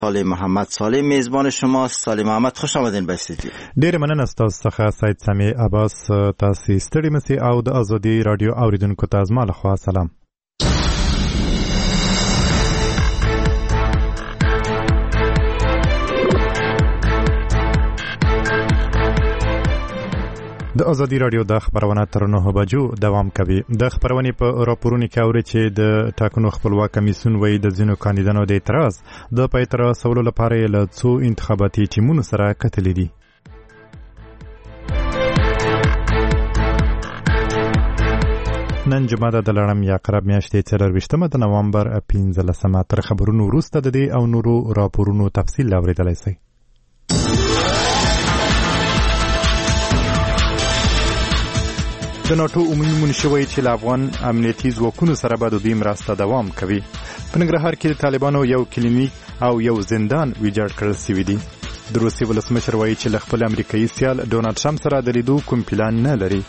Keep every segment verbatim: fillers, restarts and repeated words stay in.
صالح محمد صالح میزبان شماست. صالح محمد خوش آمدین به استودیو. ډیر مننه تاسو څخه سید سامي عباس. تاسو ستړي مسي او د ازادي رادیو اوریدونکو ته زما له خوا سلام. د ازادي رادیو د خبرونه تر نه بجو دوام کوي. د خبرونې په راپورونو کې اوري چې د ټاکنو خپلواک کمیسیون وایي د ځینو کاندیدانو د اعتراض د پای ته رسولو لپاره له څو انتخاباتي ټیمونو سره کتلي دي. نن جمعه د لړم یا قرب میاشتې څلرویشتمه د نوامبر پنځلسمه. تر خبرونو وروسته د دې او نورو راپورونو تفصیل اورېدلی شئ. د ناټو عمومي منشي وایي چې له افغان امنیتي ځواکونو سره به د دوی مرسته دوام کوي. په ننګرهار کې د طالبانو یو کلینیک او یو زندان ویجاړ کړل شوي دي. د روسیې ولسمشر وایي چې له خپل امریکایي سیال ډونالډ ټرمپ سره د لیدو کوم پلان نه لري.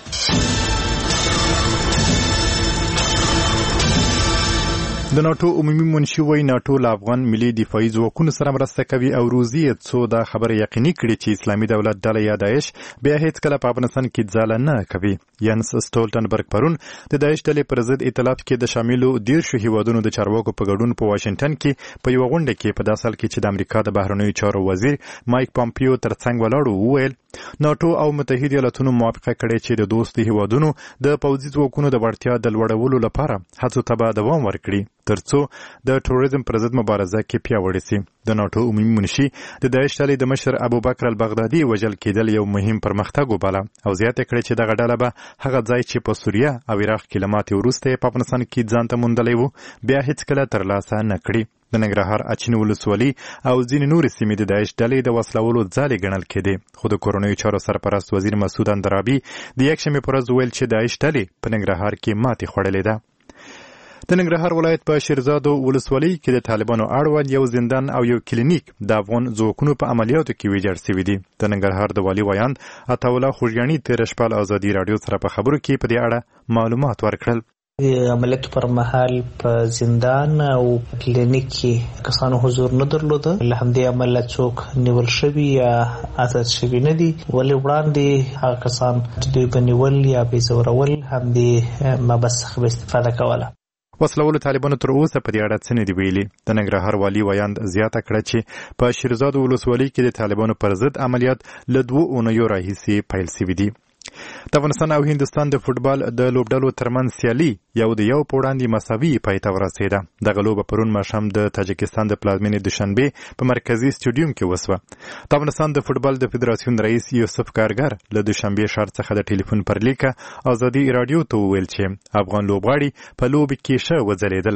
د ناټو عمومي منشي وایي ناټو له افغان ملي دفاعي ځواکونو سره مرسته کوي او روزي یې څو دا خبره یقیني کړي چې اسلامي دولت ډله یا داعش بیا هیڅ کله په افغانستان کې ځاله نه کوي. یانس سټولټنبرګ پرون د داعش ډلې پر ضد ائتلاف کې د شاملو دیرشو هیوادونو د چارواکو په ګډون په واشنګټن کې په یوه غونډه کې په داسې حال کې چې د امریکا د بهرنیو چارو وزیر مایک پامپیو ترڅنګ ولاړ وویل ناټو او متحده ایالاتونو موافقه کړې چې د دوستي هیوادونو د پوځي ځواکونو د وړتیا د لوړولو لپاره هڅو ته به دوام ورکړي ترڅو د ټوریزم پر ضد مبارزه کې پیاوړې شي. د ناټو عمومي منشي د داعش ډلې د مشر ابوبکر البغدادي وژل کېدل یو مهم پرمختګ وباله او زیاته کړې چې دغه ډله به هغه ځای چې په سوریه او عراق کې له ماتې وروسته په افغانستان کې ځان ته موندلی و بیا هیڅکله ترلاسه نه کړي. د ننګرهار اچین ولسوالي او ځینې نورې سیمې د داعش ډلې د وسلولو ځالې ګڼل کېدې. خو د کورنیو چارو سرپرست وزیر مسعود اندرابي د یکشنبې په ورځ وویل چې داعش ډلې په ننګرهار کې ماتې خوړلې ده. د ننګرهار ولایت په شیرزادو ولسوالۍ کې د طالبانو اړوند یو زندان او یو کلینیک د افغان ځواکونو په عملیاتو کې ویجاړ شوي دي. د ننګرهار د والي ویاند عطاالله خوږیاڼي تېره شپه له ازادي راډیو سره په خبرو کې په دې اړه معلومات ورکړل. عملیاتو پر مهال په زندان او کلینیک کې کسانو حضور نه درلوده. له همدې امله څوک نیول شوي یا آزاد شوي نه دي. ولې وړاندې هغه کسان چې دوی به نیول یا به زورول همدې مبحث څخه به استفاده کوله. وسلولو طالبانو تر اوسه په دې اړه څه نه دي ویلي. د ننګرهار والي ویاند زیاته کړه چې په شیرزادو ولسوالۍ کې د طالبانو پر ضد عملیات له دوو اونیو راهیسې پیل شوي دي. د افغانستان او هندوستان د فوټبال د لوبډلو ترمنځ سیالي یو د یو په وړاندې مساوي پای ته ورسېده. دغه لوبه پرون ماښام د تاجکستان د پلازمېنې دوشنبې په مرکزي سټیډیوم کې وسوه. د افغانستان د فوټبال د فدراسیون رئیس یوسف کارګر له دوشنبې ښار څخه د ټلیفون پر لیکه ازادي راډیو ته وویل چې افغان لوبغاړي په لوبې کې ښه وځلېدل.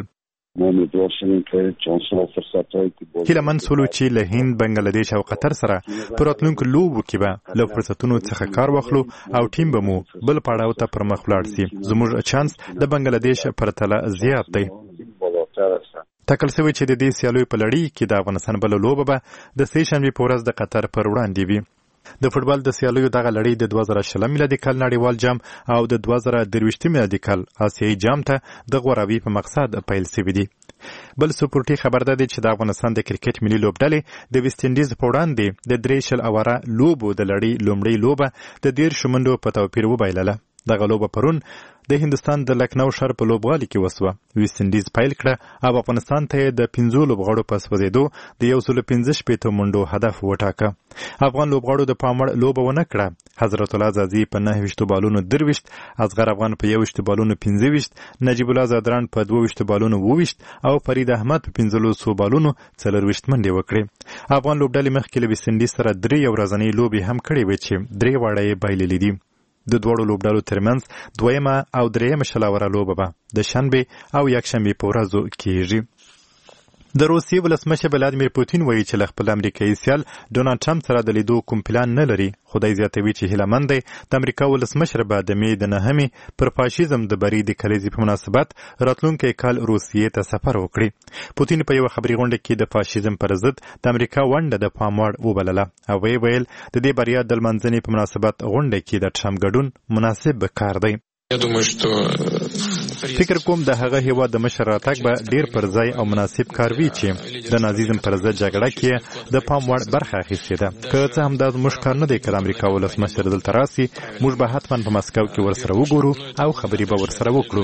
هیله من سولو چې له هند، بنګلادیش او قطر سره په راتلونکو لوبو کې به له فرصتونو څخه کار واخلو او ټیم به مو بل پړاو ته پر مخ ولاړ شي. زموږ چانس د بنګلادیش پرتله زیات دی. ټاکل شوی چې د دې سیالیو په لړۍ کې د افغانستان بله لوبه به د سې شنبې په ورځ د قطر پر وړاندې وي. د فوټبال د سیالیو دغه لړۍ د دوه زره شلم میلادي کال نړیوال جام او د دوه زره درویشتم میلادي کال آسیایي جام ته د غوراوي په مقصد پیل شوي دي. بل سپورټي خبر ده چې د افغانستان د کرکټ ملي لوبډلې د ویسټ انډیز په وړاندې د درې شل اوره لوبو د لړۍ لومړۍ لوبه د دېرشو منډو په توپیر وبایلله. دغه لوبه پرون د هندوستان د لکنو ښار په لوبغالي کې وسوه. ویسټ انډیز پیل کړه او افغانستان ته د پنځو لوبغاړو په سوځېدو د یو سل پنځه شپېته منډو هدف وټاکه. افغان لوبغاړو د پام وړ لوبه ونه کړه. حضرت الله زازي په نهه ویشتو بالونو درویشت، اصغر افغان په یو ویشتو بالونو پنځه ویشت، نجیب الله زادران په دوه ویشتو بالونو اووه ویشت او فرید احمد په پنځلسو بالونو څلرویشت منډې وکړې. افغان لوبډلې مخکې له ویسټ انډیز سره درې ورځنۍ لوبې هم کړې وې چې درې واړه یې بایللې دي. د دواړو لوبډلو ترمنځ دویمه او درېیمه شلاوره لوبه به د شنبې او یکشنبې په ورځو کېږي. د روسیې ولسمشر ولادیمیر پوتین وایي چې له خپل امریکایي سیال ډونالډ ټرمپ سره د لیدو کوم پلان نه لري. خدای زیاتوي چې هیله دی د امریکا ولسمشر به د مې د نهمې پر فاشیزم د بری د کلیزې په مناسبت راتلونکی کال روسیې ته سفر وکړي. پوتین په یوه خبري غونډه کې د فاشیزم پر ضد د امریکا ونډه د پام وړ وبلله او ویې ویل د دې بریا د لمانځنې په مناسبت غونډه کې د ټرمپ ګډون مناسب کار دی. فکر کوم د هغه هیواد د مشر راتګ به ډیر پر ځای او مناسب کار وي چې د نازیزم پر ضد جګړه کې د پام وړ برخه اخیستې ده. که څه هم دا زموږ کار نه دی که د امریکا ولسمشر دلته راسي، موږ به حتما په مسکو کې ورسره وګورو او خبرې به ورسره وکړو.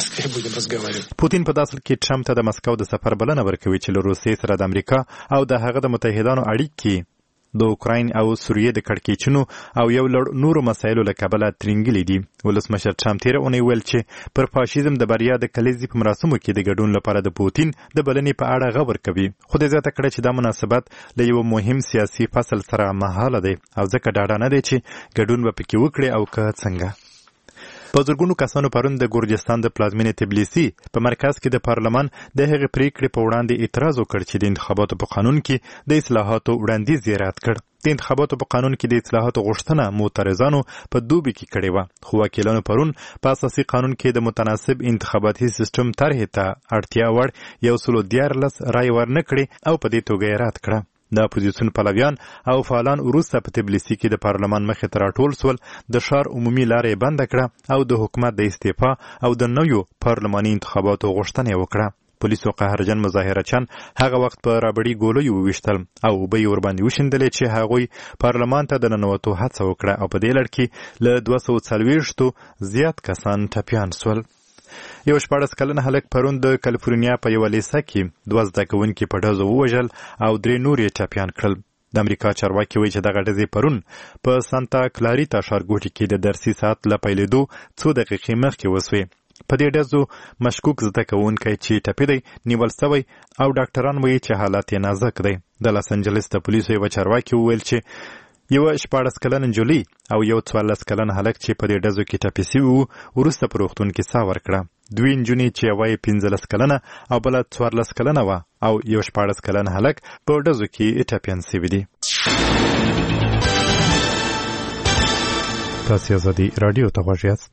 پوتین په داسل کې ټرمپ ته د مسکو د سفر بلنه ورکوي چې له روسیې سره د امریکا او د هغه د متحدانو اړیکې د اوکراین او سوریې د کړکېچونو او یو لړ نورو مسایلو له کبله ترینګلې دي. ولسمشر ټرمپ تېره اونۍ ویل چې پر فاشیزم د بریا د کلیزې په مراسمو کې د ګډون لپاره د پوتین د بلنې په اړه غور کوي، خو د زیاته کړه چې دا مناسبت له یو مهم سیاسي فصل سره مهاله دی او ځکه ډاډه نه دی چې ګډون به پکې وکړي او که څنګه. په زرګونو کسانو پرون د ګورجستان د پلازمینې تبلیسي په مرکز کې د پارلمان د هغې پریکړې په وړاندې اعتراض وکړ چې د انتخاباتو په قانون کې د اصلاحاتو وړاندیز یې رد کړ. د انتخاباتو په قانون کې د اصلاحاتو غوښتنه معترضانو په دوبي کې کړې وه، خو وکیلانو پرون په اساسي قانون کې د متناسب انتخاباتي سیستم طرحې ته اړتیا وړ یو سلو دیارلس رای ورنه کړې او په دې توګه یې رد کړه. د اپوزیسیون پلویان او فعالان وروسته په تبلیسي کې د پارلمان مخې ته راټول سول، د ښار عمومي لاره یې بنده کړه او د حکومت د استعفا او د نویو پارلماني انتخاباتو غوښتنه یې وکړه. پولیسو قهرجن مظاهرچیان هغه وخت په رابړي ګولیو وویشتل او اوبه یې ورباندې وشیندلې چې هغوی پارلمان ته د ننوتو هڅه وکړه او په دې لړ کې له دوه سوه څلوېښتو زیات کسان ټپیان سول. یو شپاړس کلن هلک پرون د کالیفورنیا په یوه لیسه کې دوه زده کوونکي په ډزو ووژل او درې نور یې ټپیان کړل. د امریکا چارواکي وایي چې دغه ډزې پرون په سانتا کلاریتا ښارګوټي کې د درسي ساعت له پیلېدو څو دقیقې مخکې وسوې. په دې ډزو مشکوک زده کوونکی چې ټپي دی نیول سوی او ډاکټران وایي چې حالت یې نازک دی. د لاس انجلس د پولیسو یوه چارواکي وویل چې یوه شپاړس کلن نجلۍ او یو څوارلس کلن هلک چې په دې ډزو کې ټپي سوي وو وروسته په روغتون کې ساه ورکړه. دوی نجونې چې یوه یې پنځلس کلنه او بله څوارلس کلنه وه او یو شپاړس کلن هلک په ډزو کې ټپیان سوي دي. تاسې ازادي راډیو ته غوږ یاست.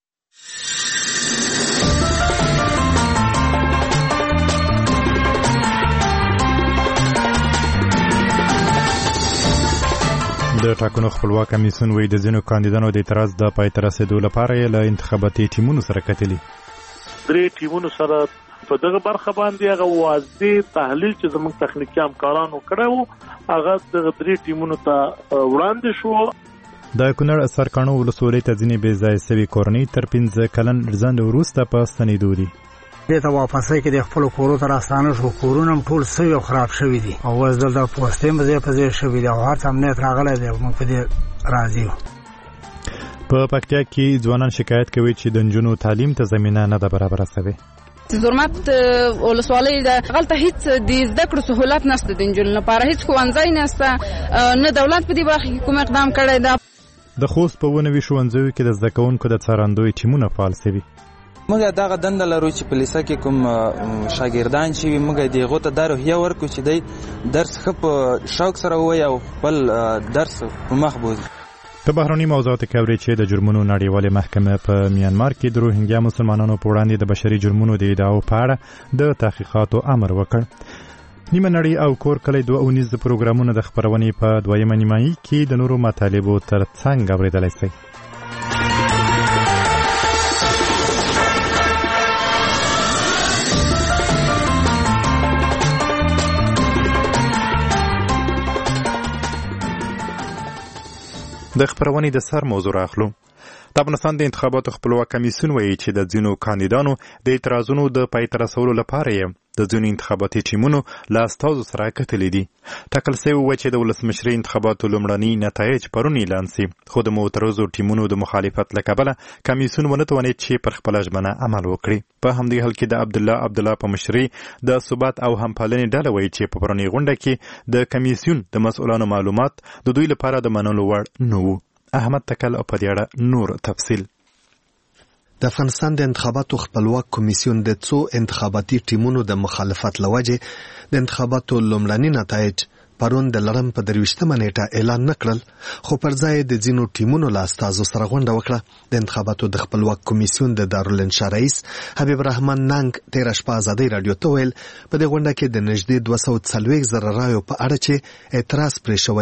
د ټاکنو خپلواک کمیسیون وایي د ځینو کاندیدانو د اعتراض د پای ته رسېدو لپاره یې له انتخاباتي ټیمونو سره کتلي. درې ټیمونو سره په دغه برخه باندې هغه واضح تحلیل چې زموږ تخنیکي همکارانو کړی وو هغه دغه درې ټیمونو ته وړاندې شو. د کونړ سرکاڼو ولسوالۍ ته ځینې بې ځایه سوي کورنۍ تر پنځه کلن ځنډ وروسته په ستنېدو دي. دې ته واپسۍ کې د خپلو کورو ته راستانه شو، کورونه هم ټول سوي او خراب شوي دي او اوس دلته پوستې هم ځای په ځای شوي دي او هر څه امنیت راغلی دی او موږ په دې راضي یو. په پکتیا کې ځوانان شکایت کوي چې د نجونو تعلیم ته زمینه نه ده برابره سوې. زرمت ولسوالۍ ده هلته هیڅ د زده کړو سهولت نشته، د نجونو لپاره هیڅ ښوونځی نشته، نه دولت په دې برخه کې کوم اقدام کړی ده. د خوست په ونه ویشت ښوونځیو کې د زده کوونکو د څارندوی ټیمونه فعال سوي. موږ دغه دنده لرو چې په لیسه کې کوم شاګردان چې وي موږ د هغو ته دا روحیه ورکړو چې دی درس ښه په شوق سره ووایي او خپل درس په مخ بوځي. په بهرني موضوعاتو کې اورئ چې د جرمونو نړیوالې محکمه په میانمار کې د روهینګیا مسلمانانو په وړاندې د بشري جرمونو د ادعاو په اړه د تحقیقاتو امر وکړ. نیمه نړۍ او کور کلی دوه اونیز پروګرامونه د خپرونې په دویمه نیمایي کې د نورو مطالبو تر څنګ اورېدلی شئ. د خپرونې د سر موضوع راخلو. د افغانستان د انتخاباتو خپلواک کمیسیون وایي چې د ځینو کاندیدانو د اعتراضونو د پای ته رسولو لپاره یې د ځینو انتخاباتي ټیمونو له استازو سره کتلي دي. ټاکل سوی وه چې د ولسمشرۍ انتخاباتو لومړني نتایج پرون اعلان سي، خو د معترضو ټیمونو د مخالفت له کبله کمیسیون ونه توانید چې پر خپله ژمنه عمل وکړي. په همدې حال کې د عبدالله عبدالله په مشرۍ د ثبات او همپالنې ډله وایي چې په پرونۍ غونډه کې د کمیسیون د مسؤلانو معلومات د دوی لپاره د منلو وړ نه وو. احمد تکل او په دې اړه نور تفصیل. د افغانستان د انتخاباتو خپلواک کمیسیون د څو انتخاباتي ټیمونو د مخالفت لوجه د انتخاباتو لومړني نتایج پرون د لړم په درویشتمه نیټه اعلان نکړل، خو پر ځای د ځینو ټیمونو له استازو سره غونډه وکړه. د انتخاباتو د خپلواک کمیسیون د دارالانشا رئیس حبیب الرحمن ننګ تېره شپه ازادۍ راډیو ته ویل په دې غونډه کې د نږدې دوه سوه څلوېښت زره رایو په اړه چې اعتراض پرې شوی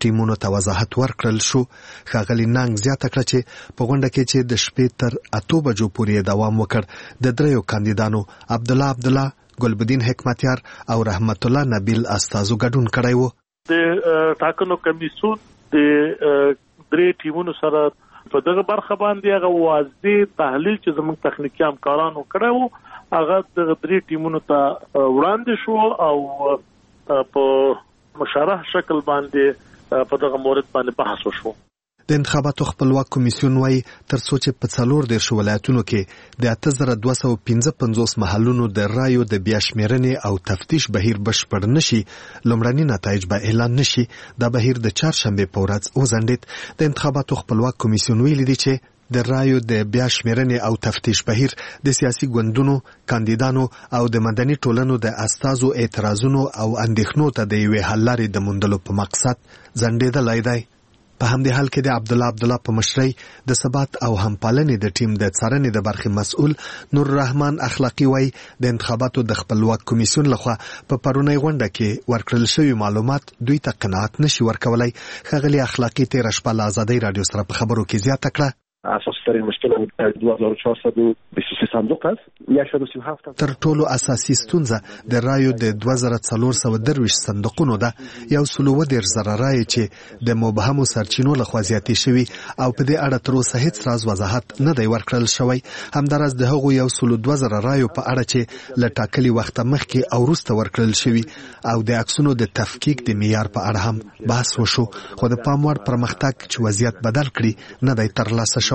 ټیمونو ته وضاحت ورکړل شو. ښاغلي ننګ زیاته کړه چې په غونډه کې چې د شپې تر اتو بجو پورې دوام وکړ د دریو کاندیدانو عبدالله عبدالله، ګلبدین حکمتیار او رحمت الله نبیل استازو ګډون کړی و. د ټاکنو کمیسیون د درې ټیمونو سره په دغه برخه باندې هغه واضح تحلیل چې زموږ تخنیکی همکارانو کړی وو هغه د درې ټیمونو ته وړاندې شو او په مشرح شکل باندې په دغه مورد باندې بحث وشو. د انتخاباتو خپلواک کمیسیون وايي تر څو چې په څلور دېرش ولایتونو کې د اته زره دوه سوه پنځه پنځوس محلونو د رایو د بیا شمېرنې او تفتیش بهیر بشپړ نشي، لومړني نتایج به اعلان نشي. دا بهیر د چهارشنبې په ورځ وځنډېد. د انتخاباتو خپلواک کمیسیون ویلي دي چې د رایو د بیا شمېرنې او تفتیش بهیر د سیاسي ګوندونو، کاندیدانو او د مدني ټولنو د استازو اعتراضونو او اندېښنو ته د یوې حل لارې د موندلو په مقصد ځنډېدلی دی. په همدې حال کې د عبدالله عبدالله په مشرۍ د ثبات او همپالنې د ټیم د څارنې د برخې مسؤل نور الرحمن اخلاقي وایي د انتخاباتو د خپلواک کمیسیون لخوا په پرونی غونډه کې ورکړل شوي معلومات دوی ته قناعت نشي ورکولی. ښاغلي اخلاقي تېره شپه له ازادۍ راډیو سره په خبرو کې زیاته کړه اساس ترین مشکل دو هزار و چهارصد و بیست و سه صندوق است. صد و سی و هفت تر ټولو اساسي ستونزه د رایو د دوه زره څلور سوه درویشت صندوقونو ده. یو سل اووه دېرش زره رایې چې د مبهمو سرچینو لخوا زیاتې شوي او په دې اړه تر اوسه هیڅ راز وضاحت نه دی ورکړل شوی. همداراز د هغو یو سل دوه زره رایو په اړه چې له ټاکلي وخته مخکې او وروسته ورکړل شوي او د عکسونو د تفکیک د معیار په اړه هم بحث وشو، خو د پام وړ پرمختګ چې وضعیت بدل کړي نه دی ترلاسه شوی.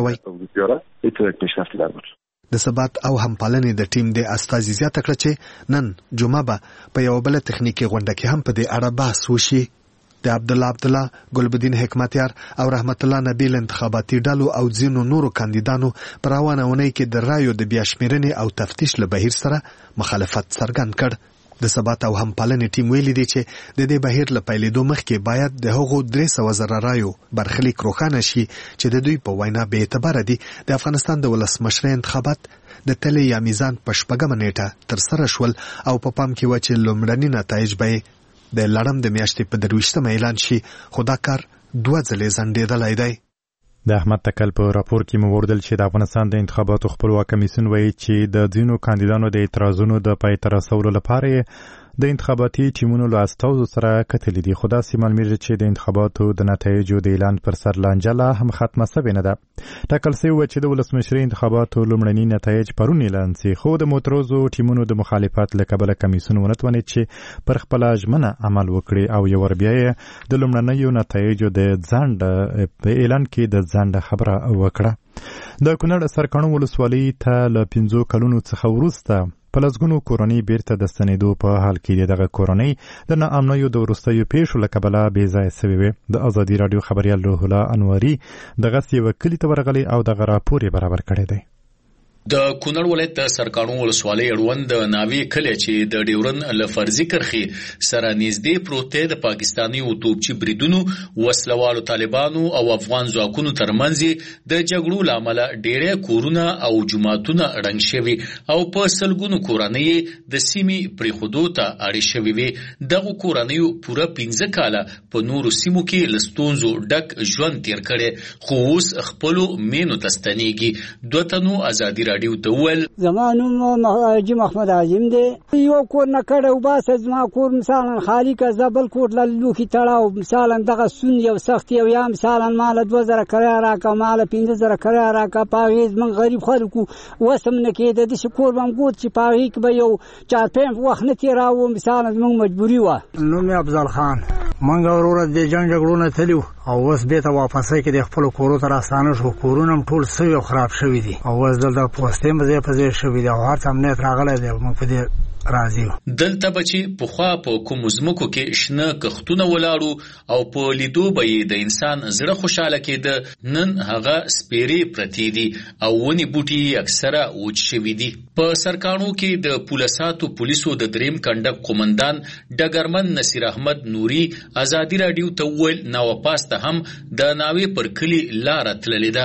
د ثبات او همپالنې د ټیم د استازي زیاته کړه چې نن جمعه به په یوه بله تخنیکي غونډه کې هم په دې اړه بحث وشي. د عبدالله عبدالله، ګلبدین حکمتیار او رحمت الله نبیل انتخاباتي ډلو او ځینو نورو کاندیدانو په روانه اونۍ کې د رایو د بیا شمېرنې او تفتیش له بهیر سره مخالفت څرګند کړ. د ثبات او همپالنې ټیم ویلي دی چې د دې بهیر له پیلېدو مخکې باید د هغو درې سوه زره رایو برخلیک روښانه شي چې د دوی په وینا بې اعتباره دي. د افغانستان د ولسمشرۍ انتخابات د تلې یا میزان په شپږمه نیټه ترسره شول او په پا پام کې وه چې لومړني نتایج به د لړم د میاشتې په درویشتمه اعلان شي، خو دا کار دوه ځلې ځنډېدلی دی. د احمد تکل په راپور کې مو وردل چې د افغانستان د انتخاباتو خپلواک کمیسیون وایي چې د ځینو کاندیدانو د اعتراضونو د پای ته رسولو لپاره د انتخاباتي ټیمونو له استازو سره کتلي دي، خو داسې معلومیږي چې د انتخاباتو د نتایجو د اعلان پر سر لانجه لا هم ختمه سوې نه ده. ټاکل سوي وه چې د ولسمشرۍ انتخاباتو لومړني نتایج پرون اعلان سي، خو د معترضو ټیمونو د مخالفت له کبله کمیسیون ونه توانید چې پر خپله ژمنه عمل وکړي او یو ور بیا یې د لومړنیو نتایجو د ځنډ په اعلان کې د ځنډ خبره وکړه. د کونړ سرکاڼو ولسوالۍ ته له پنځو کلونو څخه وروسته په لسګونو کورنۍ بیرته د ستنېدو په حال کې دغه کورنۍ د ناامنیو د وروستیو پیښو له کبله بې ځایه سوې وې. د ازادي راډیو خبریال روح الله انوري دغسې یوه کلي ته ورغلی او دغه راپور یې برابر کړی دی. د کونړ ولایت د سرکاڼو ولسوالۍ اړوند د ناوې کلی چې د ډیورن له فرضي کرښې سره نږدې پروت دی د پاکستاني او توپچي بریدونو، وسلوالو طالبانو او افغان ځواکونو ترمنځ د جګړو له امله ډېری کورونه او جوماتونه ړنګ شوي او په سلګونو کورنۍ د سیمې پرېښودو ته اړې شوې وې. دغو کورنیو پوره پنځه کاله په نورو سیمو کې له ستونزو ډک ژوند تېر کړی، خو اوس خپلو مینو ته ستنېږي. دوه تنو ازادي زما نوم حاجي محمد عظیم دی. یو کور نه کړی وباسه زما کور مثلا خالي که زه بل کور له لوښي تړه مثلا دغه سون یو سخت یو یا مثلا ماله دوه زره کرایه راکړه، ماله پنځه زره کرایه راکړه. په هغې زموږ غریب خلکو وس هم نه کېده. داسې کور به م ګوت چې په هغې کې به یو چارپیم وخت نه تېراوه، مثلا زموږ مجبوري وه. نوم یې افضل خان. موږ وروره د جنګ جګړو نه تلي او اوس بېرته واپسۍ کې د خپلو کورو ته راستانه شو. کورونه هم ټول سوي او خراب شوي دي او اوس دلته پوستې هم ځای په ځای شوي دي او هر څه امنیت راغلی دی او موږ په دې راضي یو. دلته به چې پخوا په کومو ځمکو کې شنه کښتونه ولاړو او په لیدو به یې د انسان زړه خوشحاله کېده، نن هغه سپېرې پرتې دي او ونې بوټي اکثره وچ شوي دي. په سرکاڼو کې د پولساتو پولیسو د دریم کنډک قومندان ډګرمن نصیر احمد نوري ازادي راډیو ته وویل ناوپاسته هم د ناوې پر کلي لاره تللې ده.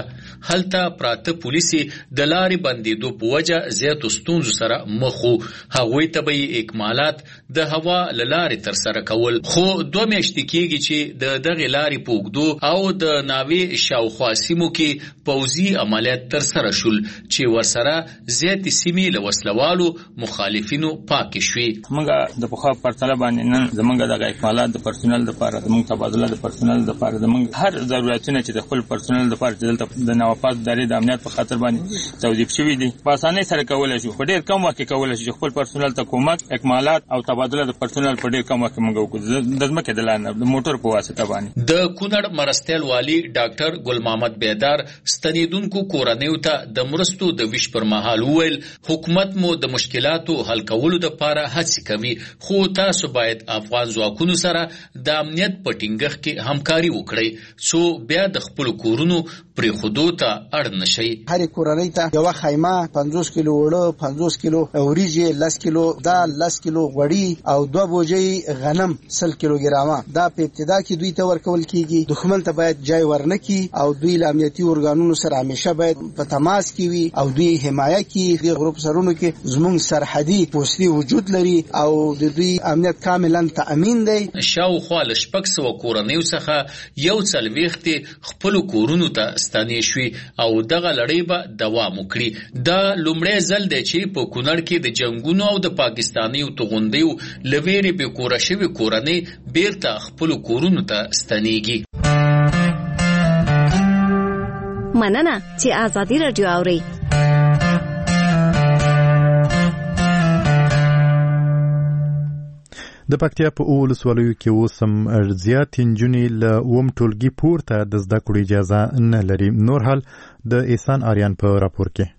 هلته پراته پولیسي د لارې بندیدو په وجه زیاتو ستونزو سره مخ وو. هغوی ته به یې اکمالات د هوا له لارې ترسره کول. خو دوه میاشتې کېږي چې د دغې لارې په اوږدو او د ناوې شاوخوا سیمو کې پوځي عملیات ترسره شول چې ورسره زیاتې سیمې له وسلوالو مخالفینو پاکې شوې. موږ د پخوا پرتله باندې نن زموږ دغه اکمالات د پرسونل دپاره زموږ تبادله د پرسونل دپاره زموږ هر ضرورتونه چې د خپل پرسونل دپاره چې دلته د نوپاس ادارې د امنیت په خاطر باندې توظیف شوي دي په اسانۍ سره کولی شو. په ډېر کم وخت کې کولی شو چې خپل پرسونل ته کومک اکمالات او تبادله د پرسونل په ډېر کم وخت کې موږ وکړو د ځمکې د لارې د موټر په واسطه باندې. د کونړ مرستیال والي ډاکټر ګل محمد بیدار ستنیدونکو کورنیو ته د مرستو د ویش پر مهال وویل حکومت مو د مشکلاتو حل کولو دپاره هڅې کوي خو تاسو باید افغان ځواکونو سره د امنیت په ټینګښت کې همکاري وکړئ څو بیا د خپلو کورونو پرېښودو ته اړ نه شئ. هرې کورنۍ ته یوه خیمه پنځوس کیلو اوړه پنځوس کیلو وریجې لس کیلو دال لس کیلو غوړي او دوه بوجۍ غنم سل کیلو ګرامه دا په ابتدا کې دوی ته ورکول کیږي. دښمن ته باید جای ورنکي او دوی له امنیتي ارګانونو سره همیشه باید په تماس کې وي او دوی حمایه کې د غروب سرونو کې زموږ سرحدي پوستي وجود لري او د دوی امنیت کاملا تأمین دی. شاوخوا له شپږ سوه کورنیو څخه یو څلوېښت خپلو کورونو ته ستنې شوې او دغه لړۍ به دوام وکړي. دا لومړی ځل دی چې په کونړ کې د جنګونو او د پاکستانیو توغندیو له ویرې بې کوره شوې کورنۍ بیرته خپلو کورونو ته ستنېږي. مننه چې آزادي راډیو اورئ. د پکتیا په اوو ولسوالیو کې اوس هم زیاتې نجونې له اووم ټولګي پورته د زده کړو اجازه نه لري. نور حال د احسان آریان په راپور کې.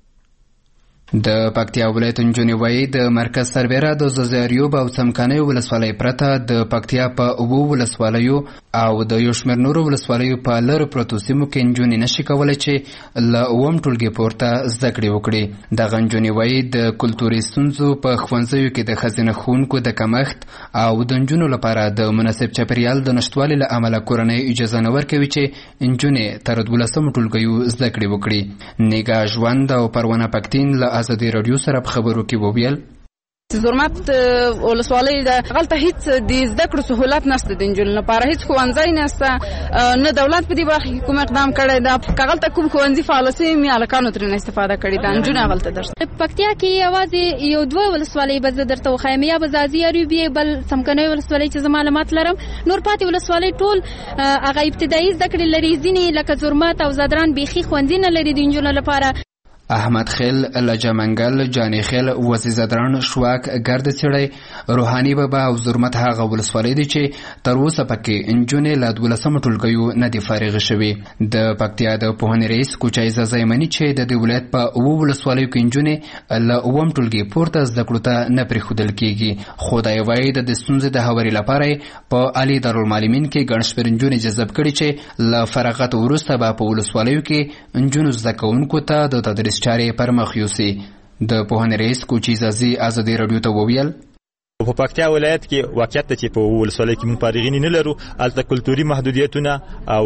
د پکتیا ولایت نجونې وایي د مرکز سربیره د زرزاریوب او څمکنیو ولسوالۍ پرته د پکتیا په اوو ولسوالیو او د یو شمېر نورو ولسوالیو په لرو پرتو سیمو کې نجونې نشي کولی چې له اووم ټولګي پورته زده کړې وکړي. دغه نجونې وایي د کلتوري ستونزو په ښوونځیو کې د ښځینه ښوونکو د کمښت او د نجونو لپاره د مناسب چاپیریال د نشتوالي له امله کورنۍ اجازه نه ورکوي چې نجونې تر دولسمو ټولګیو زده کړې وکړي. نیګا ژوند او پروانه پکتین له ازادي راډیو سره په خبرو کې وویل زرمت ولسوالۍ ده هلته هیڅ د زده کړو سهولت نشته د نجونو لپاره هیڅ ښوونځی نشته نه دولت په دې برخه کې کوم اقدام کړی ده که هلته کوم ښوونځي فعال سوي وي هلکانو ترېنه استفاده کړې ده نجونې هغلته درس پکتیا کې یوازې یو دوه ولسوالۍ به زه درته وښیم یا به ځاځي اریوب یې بل څمکنیو ولسوالۍ چې زه معلومات لرم نور پاتې ولسوالۍ ټول هغه ابتدایي زده کړې لري ځینې لکه زرمت او زدران بیخي ښوونځي نه لري د نجونو لپاره. احمد خیل، لجمنګل، جاني خیل، وزي زدران، شواک، ګرد څړی، روحاني بابا او زرمت هغه ولسوالۍ دي چې تر اوسه پکې نجونې له دولسمو ټولګیو نه دي فارغې شوې. د پکتیا د پوهنې رئیس کوچای زازی مني چې د دې ولایت په اوو ولسوالیو کې نجونې له اووم ټولګي پورته زده کړو ته نه پرېښودل کېږي. خو دا یې وایي د دې ستونزې د هواري لپاره په علي دارالمعلمین کې ګڼ شمېر نجونې جذب کړي چې له فراغت وروسته به په ولسوالیو کې نجونو زده کوونکو ته د تدریس چارې پر مخ یوسي. د پوهنې رئیس کوچي زازي ازادي راډیو ته وویل په پکتیا ولایت کې واقعیت ته چې په ولسوالۍ کې موږ فارغین نه لرو هلته کلتوري محدودیتونه او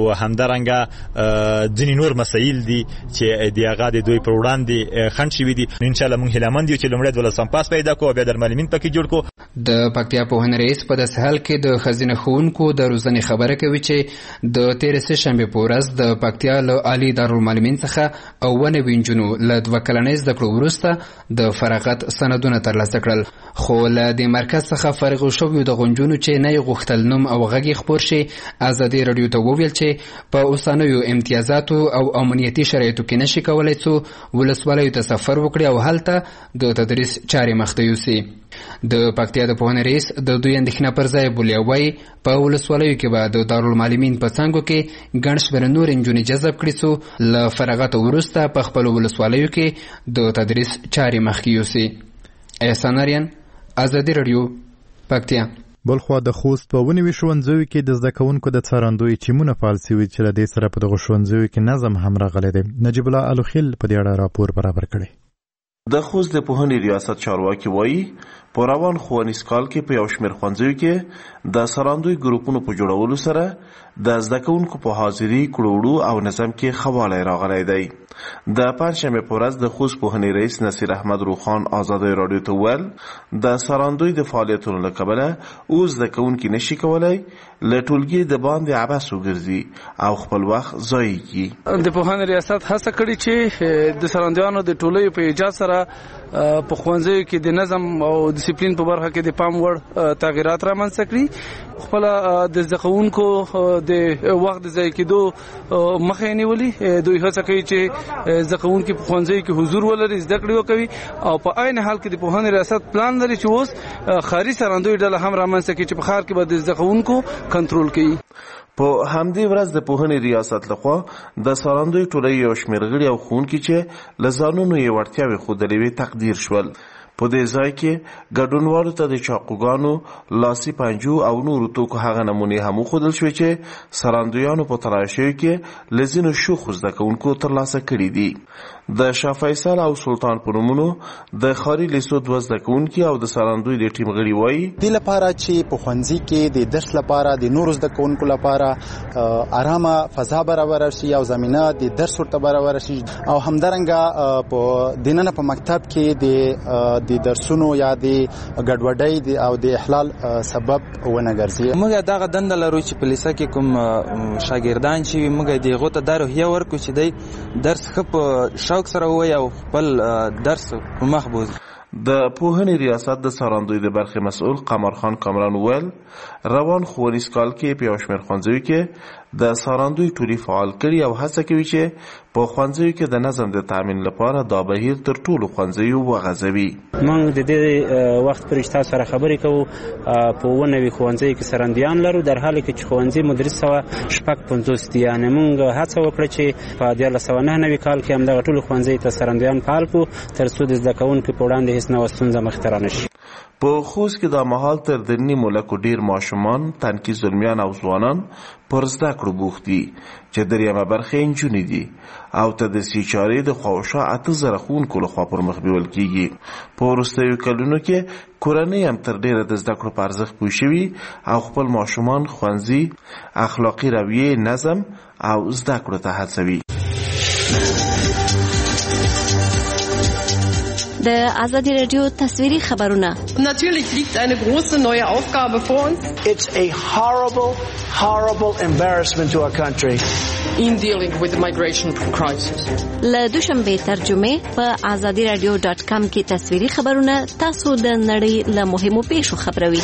همدارنګه ځینې نور مسایل دي چې د هغه د دوی پر وړاندې خنډ شوي دي. انشاءالله موږ هیلهمند یو چې لومړی دولسم پاس پیدا کړو او بیا دارالمعلمین پکې جوړ کړو. د پکتیا پوهنې رئیس په داسې حال کې د ښځینه ښوونکو د روزنې خبره کوي چې د تېرې سه شنبې په ورځ د پکتیا له عالي دارالمعلمین څخه اووه نوي نجونو له دوه کلنۍ زده کړو وروسته د فراغت سندونه ترلاسه کړل. خو له دې مرکز څخه فارغ شویو د غنجونو چې نه یې غوښتل نوم او غږ یې خپور شي ازادي راډیو ته وویل چې په اوسنیو امتیازاتو او امنیتي شرایطو کې نشي کولی څو ولسوالیو ته سفر وکړي او هلته د تدریس چارې مخته یوسي. د پکتیا د پوهنې رئیس د دوی اندېښنه پر ځای بولي وایي په ولسوالیو کې به د دارالمعلمین په څانګو کې ګڼ شمېر نور نجونې جذب کړي څو له فراغت وروسته په خپلو ولسوالیو کې د تدریس چارې مخکې یوسي. احسان آریان، ازادي راډیو، پکتیا. بلخوا د خوست په ونیوي ښوونځیو کې د زده کوونکو د څارندوی ټیمونه فعال سوي چې له دې سره په دغو ښوونځیو کې نظم هم راغلی دی. نجیب الله الوخیل په دې اړه راپور برابر کړی. د خوست د پوهنې ریاست چارواکي وایي په روان ښوونیز کال کې په یو شمېر ښوونځیو کې د سرندوی ګروپونو په جوړولو سره د زده کوونکو په حاضري کړوړو او نظم کې ښه والی راغلی دی. د پنجشنبې په ورځ د خوست پوهنې رئیس نصیر احمد روخان ازادۍ راډیو ته وویل د سرندوی د فعالیتونو له کبله اوس زده کوونکي نشي کولی له ټولګي د باندې عبث وګرځي او خپل وخت ضایع کړي. د پوهنې ریاست هڅه کړې چې د سرندویانو د ټولۍ په ایجاد سره په ښوونځیو کې د نظم او ډیسپلین په برخه کې د پام وړ تغیرات رامنځته کړي. خپل د زده کوونکو د وخت د ضایع کېدو مخه یې نیولې. دوی هڅه کوي چې زده کوونکي په ښوونځیو کې حضور ولري، زده کړې وکوي او په عین حال کې د پوهنې ریاست پلان لري چې اوس ښاري سرندوی ډله هم رامنځته کړي چې په ښار کې به د زده کوونکو کنټرول کوي. په همدې ورځ د پوهنې ریاست لخوا د سرندوی ټولۍ یو شمېر غړي او ښوونکي چې له ځانونو یې وړتیاوې ښودلې وې تقدیر شول. په دې ځای کې ګډونوالو ته د چاقوګانو، لاسي پنجو او نورو توکو هغه نمونې هم وښودل شوې چې سرندویانو په تلاشیو کې له ځینو شوخو زده کوونکو ترلاسه کړي دي. د شاه فیصل او سلطان په نومونو د ښاري لیسو دوه زده کوونکي او د سرندوی د ټیم غړي وایي دې لپاره چې په ښوونځي کې د درس لپاره د نورو زده کوونکو لپاره آرامه فضا برابر شي او زمینه د درس ورته برابر شي او همدارنګه په دننه په مکتب کې د د درسونو یا د ګډوډۍ او د احلال سبب ونه ګرځي. موږ دغه دنده لرو چې په لیسه کې کوم شاګردان چې موږ دغه ته د روحیه ورکو چې د درس ښه په شوق سره وایي او خپل درس په مخ بوځي. د پوهنې ریاست د سرندوی د برخې مسؤل قمرخان کامران وویل روان ښوونیز کال کې په یو شمېر ښوونځیو کې د سرندوی ټولي فعال کړي او هڅه کوي چې په ښوونځیو کې د نظم د تامین لپاره دا بهیر تر ټولو ښوونځیو وغځوي. موږ د دې وخت پرې تاسو سره خبرې کوو په اووه نوي ښوونځیو کې سرندیان لرو، در حاله کې چې ښوونځي مدرس سوه شپږ پنځوس دي. یعنې موږ هڅه وکړه چې په دیارلس سوه نهه نوي کال کې همدغه ټولو ښوونځیو ته سرندیان فعال کړو تر څو د زده کوونکو په وړاندې هېڅ نوعه ستونزه مخې ته رانشي. په خوست کې دا مهال تر د نیمو لکو ډیر ماشومان، تنکي زلمیان او ځوانان پر زده کړو بوخت دي چې دریمه برخه نجونې دي او تدریسي چارې د خواوشا اته زره ښوونکو لخوا پر مخ بیول کیږي. په وروستیو کلونو کې کورنۍ هم تر ډیره د زده کړو په ارزښت پوه شوي او خپل ماشومان ښوونځي، اخلاقي رویې، نظم او زده کړو ته هڅوي. د آزادی رادیو تصویری خبرونه. Natürlich liegt eine große neue Aufgabe vor uns. It's a horrible, horrible embarrassment to our country. In dealing with the migration crisis. له دوشنبه ترجمه په آزادی رادیو ډاټ کام کې تصویری خبرونه تاسو د نړۍ له مهمو پیښو خبروي.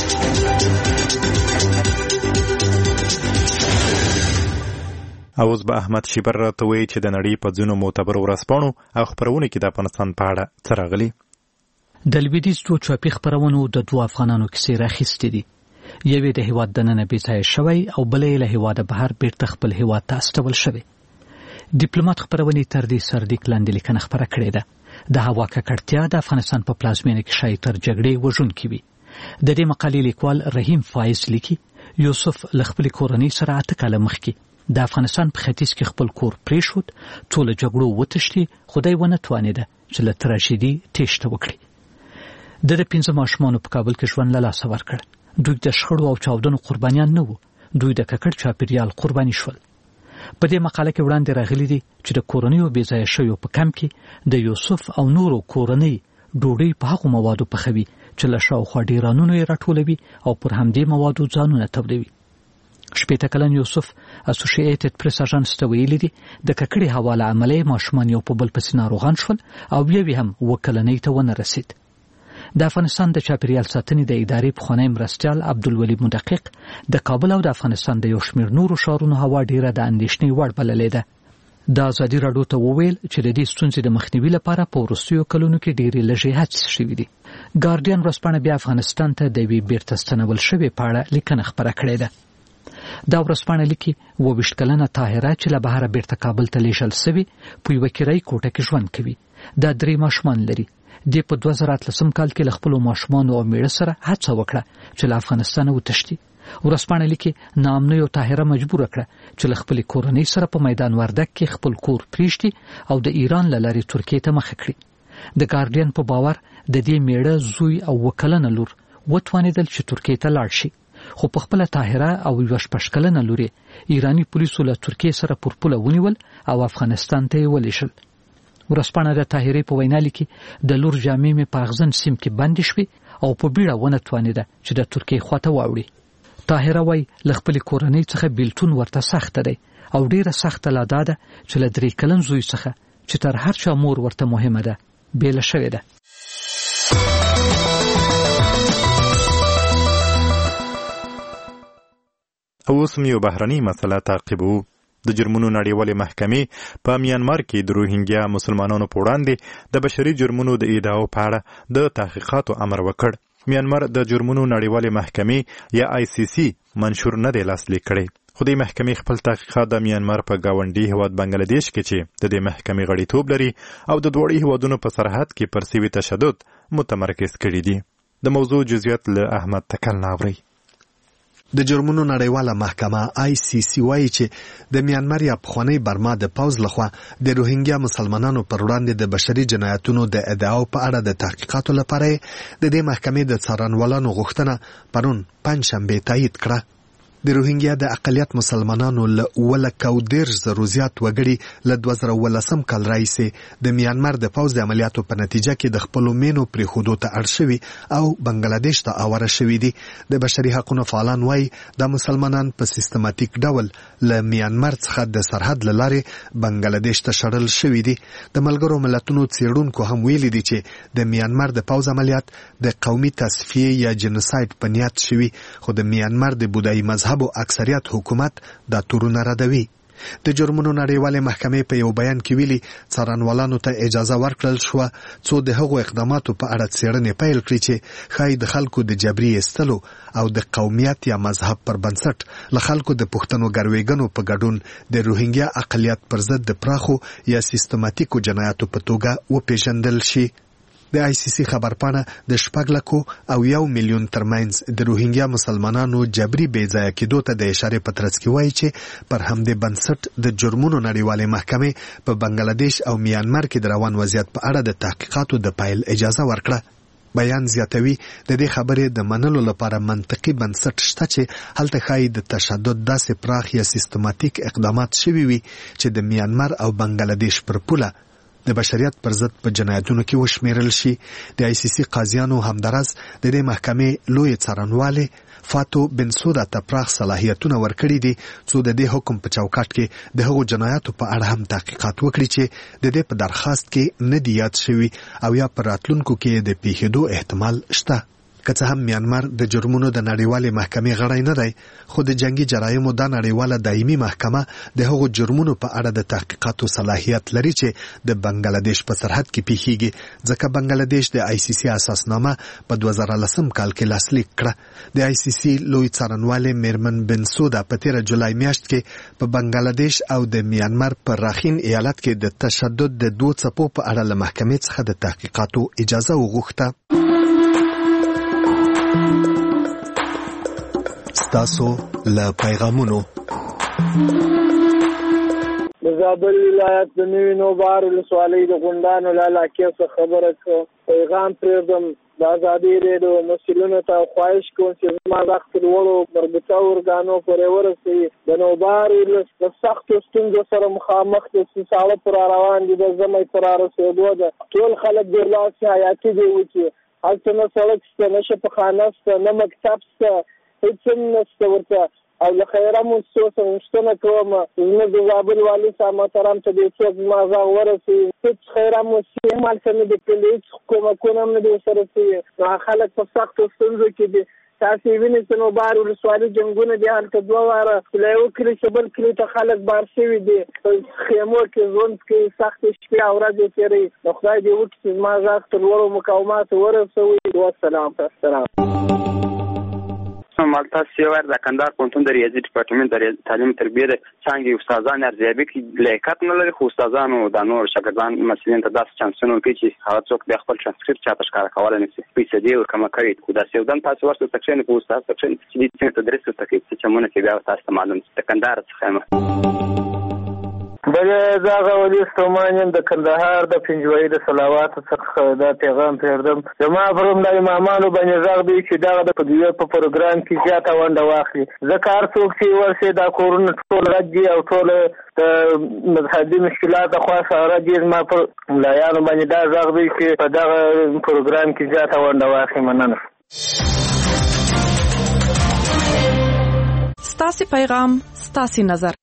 اوس به احمد شیبر راته وایي چې د نړۍ په ځینو معتبرو ورځپاڼو او خپرونو کې د افغانستان په اړه څه راغلي. د لویدیځ دوه چاپي خپرونو د دوه افغانانو کیسې راخیستې دي. یوې د هیواد دننه بېځایه شوی او بلې له هیواده بهر بیرته خپل هیواد ته استول شوی. ډیپلوماټ خپرونې تر دې سرلیک لاندې لیکنه خپره کړې ده. د هوا ککړتیا د افغانستان په پلازمینه کې شاید تر جګړې وژونکې وي. د دې مقالې لیکوال رحیم فایز لیکي یوسف له خپلې کورنۍ سره اته کاله مخکې د افغانستان په ختیځ کې خپل کور پرېښود، څو له جګړو وتښتي، خدای ونه توانېده چې له تراژیدي تېښته وکړي. د د پنځه ماشومانو په کابل کې ژوند له لاسه ورکړ. دوی د شخړو او چاودنو قربانیان نه وو، دوی د ککړ چاپیریال قرباني شول. په دې مقاله کې وړاندې راغلي دي چې د کورنیو بېځایه شویو په کمپ کې د یوسف او نورو کورنۍ ډوډۍ په هغو موادو پخوي چې له شاوخوا ډیرانونو یې راټولوي او پر همدې موادو ځانونه تودوي. شپېته کلن یوسف اسوسییټډ پریس اژانس ته ویلي دي د ککړې هوا له امله ماشومان یو په بل پسې ناروغان شول او بیا یې هم اووه کلنۍ ته ونه رسید. د افغانستان د چاپیریال ساتنې د ادارې پخوانی مرستیال عبدالولي مدقق د کابل او د افغانستان د یو شمېر نورو ښارونو هوا ډیره د اندېښنې وړ بللې ده. د ازادي راډیو ته وویل چې د دې ستونزې د مخنیوي لپاره په وروستیو کلونو کې ډېرې لږې هڅې شوي دي. ګارډین ورځپاڼه بیا افغانستان ته د یوې بیرته ستنول شوې په اړه لیکنه خپره کړې ده. دا ورځپاڼه لیکي اووه ویشت کلنه طاهره چې له بهره بیرته کابل ته لیږل سوې په یوه کرایي کوټه کې ژوند کوي. دا درې ماشومان لري. دې په دوه زره اتلسم کال کې له خپلو ماشومانو او میړه سره هڅه وکړه چې له افغانستانه وتښتي. ورځپاڼه لیکي ناامنیو طاهره مجبوره کړه چې له خپلې کورنۍ سره په میدان وردګ کې خپل کور پرېږدي او د ایران له لارې ترکیې ته مخه کړي. د ګارډین په باور د دې میړه زوی او وکلنه لور وتوانیدل چې ترکیه ته لاړ شي، خو په خپل طاهره او یو شپشکلنه لوري ایرانی پولیسو له ترکیه سره پر پوله ونیول او افغانستان ته ولیشل. ورسپانه د طاهره په وینا لیکي د لور جامې مې په اغزن سیم کې بند شوې او په بیړه ونه توانیده چې د ترکیه خواته واوړي. طاهره وای ل خپل کورنۍ څخه بیلتون ورته سخت دی او ډیره سخت لا ده چې له درې کلن زوی څخه چې تر هر چا مور ورته مهمه ده بیل شوې ده. اوس یو بهرني مسله تعقیبو. د جرمونو نړیوالې محکمې په میانمار کې د روهینګیا مسلمانانو په وړاندې د بشري جرمونو د ادعاو په اړه د تحقیقاتو امر وکړ. میانمار د جرمونو نړیوالې محکمې یا آی سی سی منشور نه دی لاسلیک کړی، خو د محکمې خپل تحقیقات د میانمار په گاونډي هیواد بنگلاديش کې چې د دې محکمې غړیتوب لري او د دوړي هیوادونو په سرحد کې پر سوي تشدد متمرکز کړي دي. د موضوع جزئیات له احمد تکل ناوري. د جرمونو نړیواله محکمه آی سی سی وایي چې د میانمار یا پخوانی برما د پوز لخوا د روهینګیا مسلمانانو پر وړاندې د بشري جنایتونو د ادعاو په اړه د تحقیقاتو لپاره د دې محکمې د څارنوالانو غوښتنه پرون پنځشنبه تایید کړه. د روهینګیا د اقلیت مسلمانانو له ولکه او دېرش زرو زیات وګړي له دوه زره اوولسم کال راهیسې د میانمار د پوځ د عملیاتو په نتیجه کې د خپلو مینو پرېښودو ته اړ شوي او بنګلادیش ته اواره شوي دي. د بشري حقونو فعالان وایي دا مسلمانان په سیستماتیک ډول له میانمار څخه د سرحد له لارې بنګلادیش ته شړل شوي دي. د ملګرو ملتونو څېړونکو هم ویلي دي چې د میانمار د پوځ عملیات د قومي تصفیې یا جنوساید په نیت شوي، خو د میانمار د بودایي مذهب او اکثریت حکومت دا تورونه ردوي. د جرمونو نړیوالې محکمې په یو بیان کې ویلي څارنوالانو ته اجازه ورکړل شوه څو د هغو اقداماتو په اړه څېړنې پیل کړي چې ښایي د خلکو د جبري ایستلو او د قومیت یا مذهب پر بنسټ له خلکو د پښتنو ګروېږنو په ګډون د روهینګیا اقلیت پر ضد د پراخو یا سیستماتیکو جنایاتو په توګه وپېژندل شي. د آی سی سی خبرپاڼه د شپږ لکو او یو میلیون ترمنځ د روهینګیا مسلمانانو جبري بې ځایه کېدو ته د اشارې په ترڅ کې وایي چې پر همدې بنسټ د جرمونو نړیوالې محکمې په بنګلادیش او میانمار کې د روان وضعیت په اړه د تحقیقاتو د پیل اجازه ورکړه. بیان زیاتوي د دې خبرې د منلو لپاره منطقي بنسټ شته چې هلته ښایي د تشدد داسې پراخ یا سیستماتیک اقدامات شوي وي چې د میانمار او بنګلادیش پر پوله د بشریت پر ضد په جنایتونو کې وشمیرل شي. د آی سی سی قاضیانو همدارس د دې محکمې لوی څارنوالې فاتو بنسودا ته پراخ صلاحیتونه ورکړي دي څو د دې حکم په چوکاټ کې د هغو جنایاتو په اړه هم تحقیقات وکړي چې د دې په درخواست کې نه دي یاد شوي او یا په راتلونکو کې د پیښېدو احتمال شته. که څه هم میانمار د جرمونو د نړیوالې محکمې غړی نه دی، خو د جنگي جرایمو دا نړیواله دایمي محکمه د هغو جرمونو په اړه د تحقیقاتو صلاحیت لري چې د بنګلادیش په سرحد کې پیښیږي، ځکه بنګلادیش د آی سی سی اساسنامه په دوه زره لسم کال کې لاسلیک کړه. د آی سی سی لوی څارنوالې میرمن بنسودا په تیره جولای میاشت کې په بنګلادیش او د میانمار په راخین ایالت کې د تشدد د دوه څپو په اړه له محکمې څخه د تحقیقاتو اجازه وغوښته. ستاسو له پیغامونو. د زابل ولایت د نوي نوبار ولسوالۍ د غونډانو له علاقې څخه خبره کوم. پیغام پرېږدم د ازادي ریډیو مسؤلینو ته خواهش کوم چې زما غږ تر وړو مربوطه ارګانو پورې ورسوي. د نوبار ولس د سختو ستونزو سره مخامخ دي چې ساړه پر روان دي، د ژمي پر رارسېدو ده. ټول خلک ډېرلاسي حیاتي دي وکړي. هلته نه سړک شته، نه شفاخانه شته، نه مکتب شته، هېڅ هم نشته ورته. او له خیره مؤسسو څخه غوښتنه کوم زموږ د زابل والي صاحب محترم ته دې څوک زما غږ ورسوي. هېڅ خیره مؤسسې هم هلته نه دي کړي، هېڅ کومکونه هم نه دي ورسره شوي. نو خلک په سختو ستونزو کې دي. تاسې وینئ چې نوبار ولسوالي جنګونه دي، هلته دوه واره له یو کلي چې بل کلي ته خلک بار شوي دي، په خیمو کې ژوند کوي، سختې شپې او ورځې تېروي. نو خدای دې وکړي چې زما غږ تر لوړو مقاماتو ورسوي. والسلام. السلام. مالته سیوار د کندهار پوهنتون د ریاضي ډپارټمنټ د تعلیم تربیه د څانګې استادان ارزیابي کې لیاقت نه لري، خو استادانو د نور شاګردان مسلمان ته داسې چانسونه ورکوي چې هغه څوک د خپل ترانسکریپټ چاته ښکاره کولی نه شي، فیصدي ورکمه کړې. خو داسې یو دم تاسو ورته سکشن په استاد سکشن چې دې څنګه تدریس ورته کوي چې چمونه کې بیا تاسو ته معلوم د کندهار څخه یم. بلې دغه ولي ستومان یم د کندهار د پنجوایي د صلواتو څخه دا پیغام پرېږدم. زما پر همدا امامانو باندې غږ دی چې دغه د پدیو په پروګرام کې زیاته ونډه واخلي، ځکه هر څوک چې ورسې دا کورونه ټول رد دي او ټول د مذهبي مشکلات خاصه رد دي. زما پر ملایانو باندې دا غږ دی چې په دغه پروګرام کې زیاته ونډه واخلي. مننه. ستاسې پیغام ستاسې نظر.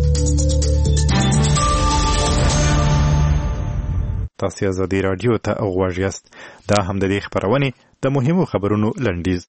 تاسو ازادي رادیو ته غوږ یاست. دا هم د دې خبرونه د مهمو خبرونو لنډیز.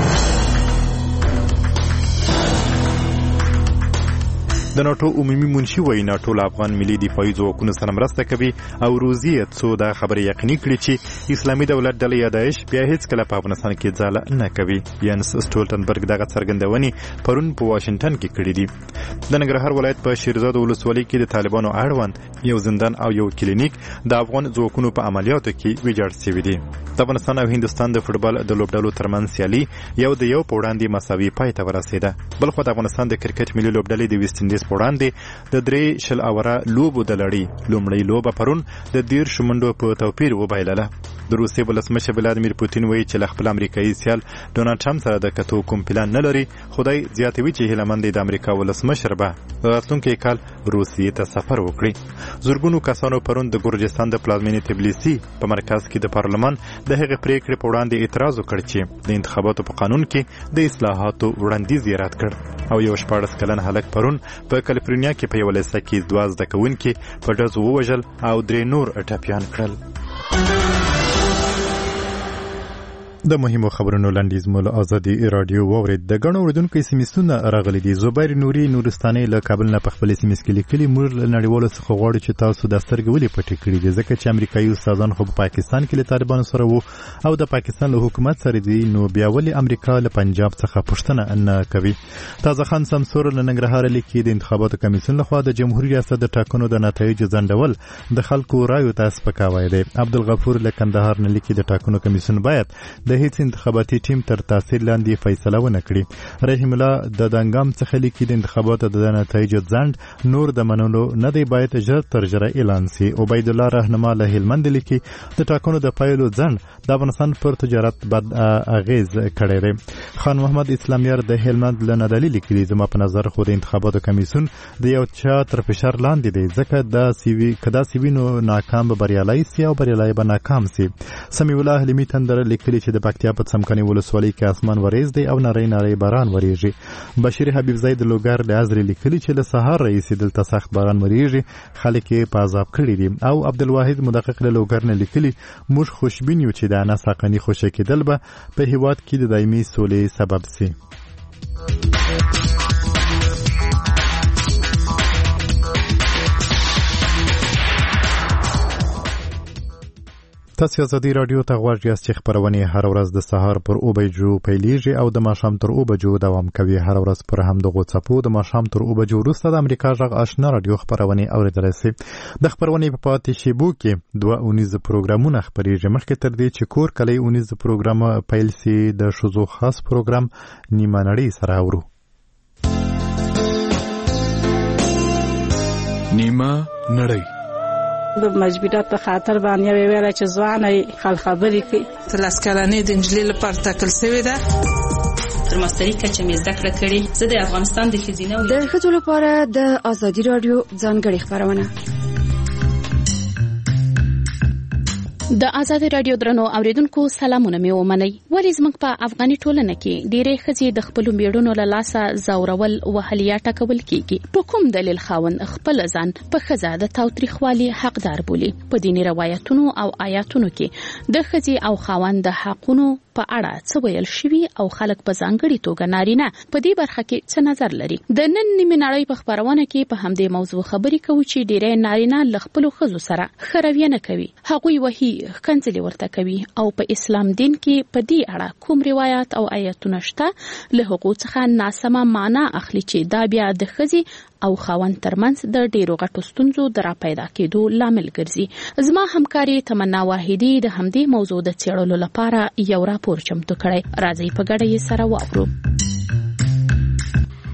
د ناتو عمومي منشي وایي ناتو له افغان ملي دفاعي ځواکونو سره مرسته کوي او روزي یې څو دا خبره یقیني کړي چې اسلامي دولت ډله یا داعش بیا هیڅ کله په افغانستان کې ځاله نه کوي. یانس سټولټنبرګ دغه څرګندونې پرون په واشنگټن کې کړې دي. د ننګرهار ولایت په شیرزاد ولسوالۍ کې د طالبانو اړوند یو زندان او یو کلینیک د افغان ځواکونو په عملیاتو کې ویجاړ شوي دي. د افغانستان او هندستان د فوټبال د لوبډلو ترمنځ سیالي یو د یو په وړاندې مساوي پای ته ورسېده. بلخو د افغانستان د کرکټ ملي لوبډلې د ویسټ انډیز په وړاندې د درې شل اوره لوبو د لړۍ لومړۍ لوبه پرون د دېرش منډو په توپیر وبایلله. د روسیې ولسمشر ولادیمیر پوتین وایي چې له خپل امریکایي سیال ډونالډ ټرمپ سره د کتو کوم پلان نه لري. خدای زیاتوي چې هیله مند د امریکا ولسمشر به راتلونکي کال روسیې ته سفر وکړي. زرګونو کسانو پرون د ګورجستان د پلازمینې تبلیسي په مرکز کې د پارلمان د هغې پریکړې په وړاندې اعتراض وکړ چې د انتخاباتو په قانون کې د اصلاحاتو وړاندیز یې رد کړ. او یو شپاړس کلن هلک پرون په کالیفورنیا کې په یوه لیسه کې دوه زده کوونکي په ډزو ووژل او درې نور ټپیان کړل. د مهمو خبرونو لنډیز مول ازادي رادیو واورید. د غنو اوریدونکو سیمسونه راغلي دي. زبیر نوري نورستاني له کابل نه په خپل سیمس کې لیکلي موږ له نړیوالو څخه غواړو چې تاسو د سترګې ولې پټې کړې دي ځکه چې امریکایي استادان خو په پاکستان کې له طالبانو سره وو او د پاکستان له حکومت سره دي نو بیا ولې امریکا له پنجاب څخه پوښتنه نه کوي. تازه خان سمسور له ننګرهار لیکي د انتخاباتو کمیسیون لخوا د جمهوریت ریاست د ټاکنو د نتایجو ځنډول د خلکو رایو ته سپکاوی دی. عبدالغفور له کندهار نه لیکي د ټاکنو کمیسیون باید د هیڅ انتخاباتي ټیم تر تاثیر لاندې فیصله ونه کړي. رحیم الله د دنګام څخه لیکي د انتخاباتو د نتایجو ځنډ نور د منلو نه دی، باید ژر تر ژره اعلان شي. عبید الله رهنما له هلمند لیکي د ټاکنو د پایلو ځنډ د افغانستان پر تجارت بد اغیز کړی دی. خان محمد اسلامیار د هلمند له ندالي لیکي زما په نظر خو د انتخاباتو کمیسیون د یو چا تر فشار لاندې دی ځکه دا سیوی کدا سیوی نو ناکام به بریالي سي او بریالي به ناکام سي. سمیع الله حلیمی تندر لیکلي چې د پکتیا په څمکني ولسوالۍ کې اسمان وریځ دی او نری نری باران وریږي. بشیر حبیب زید لوګر د ازری لیکلي چې له سهار رئیس دلته سخت باران وریږي خلک یې په عذاب کړي دي. او عبدالواحد مدقق له لوګر نه لیکلي موږ خوشبین یو چې د انا ساقني خوشی کېدل به په هیواد کې د دایمي سولې سبب سي. تاسو ازادي رادیو ته غواړئ چې خبرونه هر ورځ د سهار پر او بجو پیلیږي او د ماښام تر او بجو دوام کوي. هر ورځ پر هم د غوڅپو د ماښام تر او بجو وروسته د امریکا غږ آشنا رادیو خبرونه اوریدل شي. د خبرونه په پاتې شیبو کې دوه اونیز پروګرامونه خبرېږي. مخکې تر دې چې کور کلی اونیز پروګرام پیل سي د شوزو خاص پروګرام نیمه نړۍ سره اورو. نیمه نړۍ د مجبورات په خاطر باندې ویل چې ځواني خل خبرې کوي. تلاس کلنې د انجلۍ لپاره ټاکل شوې ده. تر ماستري کچه مې زده کړه کړې. زه د افغانستان د ښځینه د ښځو لپاره د ازادي رادیو ځانګړې خبرونه. د آزاد رادیو درنو اوریدونکو سلامونه مې ومنئ. ولې زموږ په افغاني ټولنه کې ډېرې ښځې د خپلو میړونو له لاسه ځورول وهل یا ټکول کیږي؟ په کوم دلیل خاوند خپل ځان په ښځه د تاوتریخوالي حقدار بولي؟ په دیني روایتونو او آیاتونو کې د ښځې او خاوند د حقونو په اړه څه ویل شوي او خلک په ځانګړي توګه نارینه په دې برخه کې څه نظر لري؟ د نن نیمه نړۍ په خبرونه کې په همدې موضوع خبرې کوو چې ډېری نارینه له خپلو ښځو سره ښه رویه نه کوي، هغوی وهي، ښکنځلې ورته کوي او په اسلام دین کې په دې اړه کوم روایت او آیتونه شته له هغو څخه ناسمه معنا اخلي چې دا بیا د ښځې او خاوند ترمنځ د ډیرو غټو ستونزو د را پیدا کېدو لامل ګرځي. زما همکاري تمنا واحدي د همدې موضوع د څېړلو لپاره یو راپور چمتو کړی. راځئ په ګډه یې سره واورو.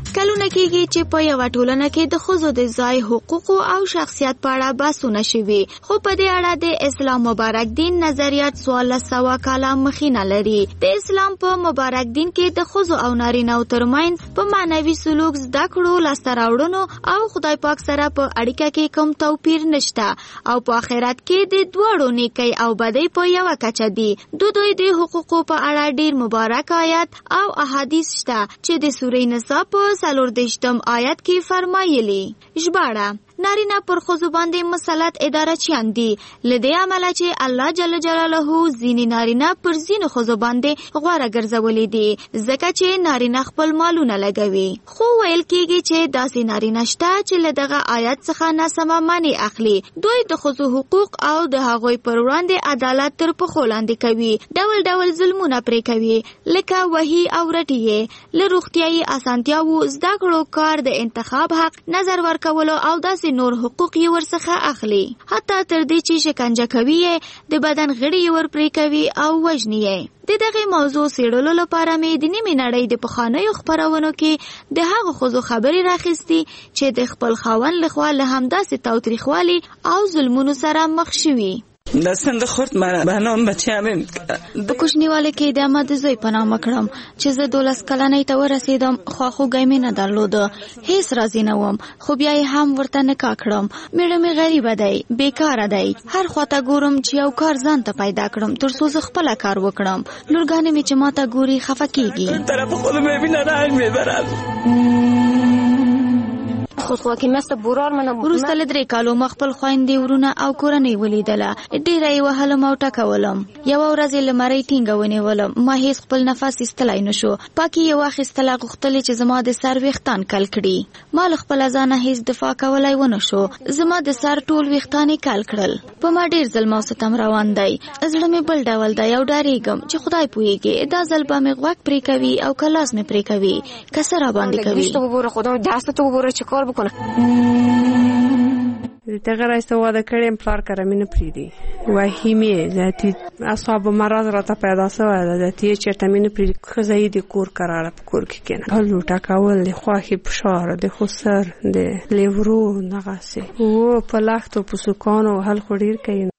کلونه کېږي چې په یوه ټولنه کې د ښځو د ځای حقوقو او شخصیت په اړه بحثونه شوي، خو په دې اړه د اسلام مبارک دین نظریات څوارلس سوه کاله مخینه لري. د اسلام په مبارک دین کې د ښځو او نارینه‌و ترمنځ په معنوي سلوک، زده کړو، لاسته راوړنو او خدای پاک سره په اړیکه کې کوم توپیر نشته او په آخرت کې د دواړو نیکۍ او بدۍ په یوه کچه دي. د دوی د حقوقو په اړه ډیر مبارک آیات او احادیث شته چې د سورې نساء په څلور دېرشم آیت کې فرمایلي. ژباړه: نارینه پر ښځو باندې مسلط اداره چیان دي، لدې عمله چې الله جل جلاله ځینې نارینه پر ځینو ښځو باندې غوره ګرځولي دي، ځکه چې نارینه خپل مالونه لګوي. خو ویل کېږي چې داسې نارینه شته چې له دغه آیت څخه ناسمه معنی اخلي. دوی د ښځو حقوق او د هغوی پر وړاندې عدالت تر پښو لاندې کوي، ډول ډول ظلمونه پرې کوي، لکه وهي او رټي یې، له روغتیایي اسانتیاوو، زده کړو، کار، د انتخاب حق، نظر ورکولو او داسې نور حقوق یې ورڅخه اخلي، حتی تر دې چې شکنجه کوي یې، د بدن غړي یې ورپرې کوي او وژني یې. د دغه موضوع څېړلو لپاره مې د نیمې نړۍ د پخوانیو خپرونو کې د هغو ښځو خبرې راخیستې چې د خپل خاوند لخوا له همداسې تاوتریخوالي او ظلمونو سره مخ شوي. دستند خورد مرا به نام بچه‌ام په کوچنیواله کې د احمد زوی په نامه کړم چې زه دولس کلنۍ ته ورسېدم، خواخوږی مې نه درلوده، هیڅ راضي نه وم، خو بیا یې هم ورته نکاح کړم. میړه مې غریبه دی، بیکاره دی، هر خواته ګورم چې یو کار ځان ته پیدا کړم تر څو زه خپله کار وکړم. لورګانې مې چې ماته ګوري خفه کېږي. طرف خود میبینه رنج میبرد. وروسته له درې کالو ما خپل خویندې، ورونه او کورنۍ ولیدله. ډېره یې وهلم او ټکولم. یوه ورځ یې له مرۍ ټینګه ونیولم. ما هېڅ خپل نفس ایستلی نه شو. پاکې یې واخیستله، غوښتلې چې زما د سر ویښتان کل کړي. ما له خپله ځانه هېڅ دفاع کولی ونه شو. زما د سر ټول ویښتان یې کل کړل. په ما ډېر ظلم او ستم روان دی. زړه مې بل ډول دی او ډارېږم چې خدای پوهېږي دا ځل به مې غوږ پرې کوي او که لاس مې پرې کوي، که څه راباندې کوي. دغه رئیس واده کړیم، پلار کره مې نه پرېږدي، وحي مې ذاتي اعصاب مرض راته پیدا شوی ده، ذاتي یې چېرته مې نه پرېږدي. ښځه یې د کور قراره په کور کې کېنه، هلو ټکول، د خواښې فشار، د خسر، د لیورو دغسې و په لښتو په سوکانو وهل خو ډېر کوي.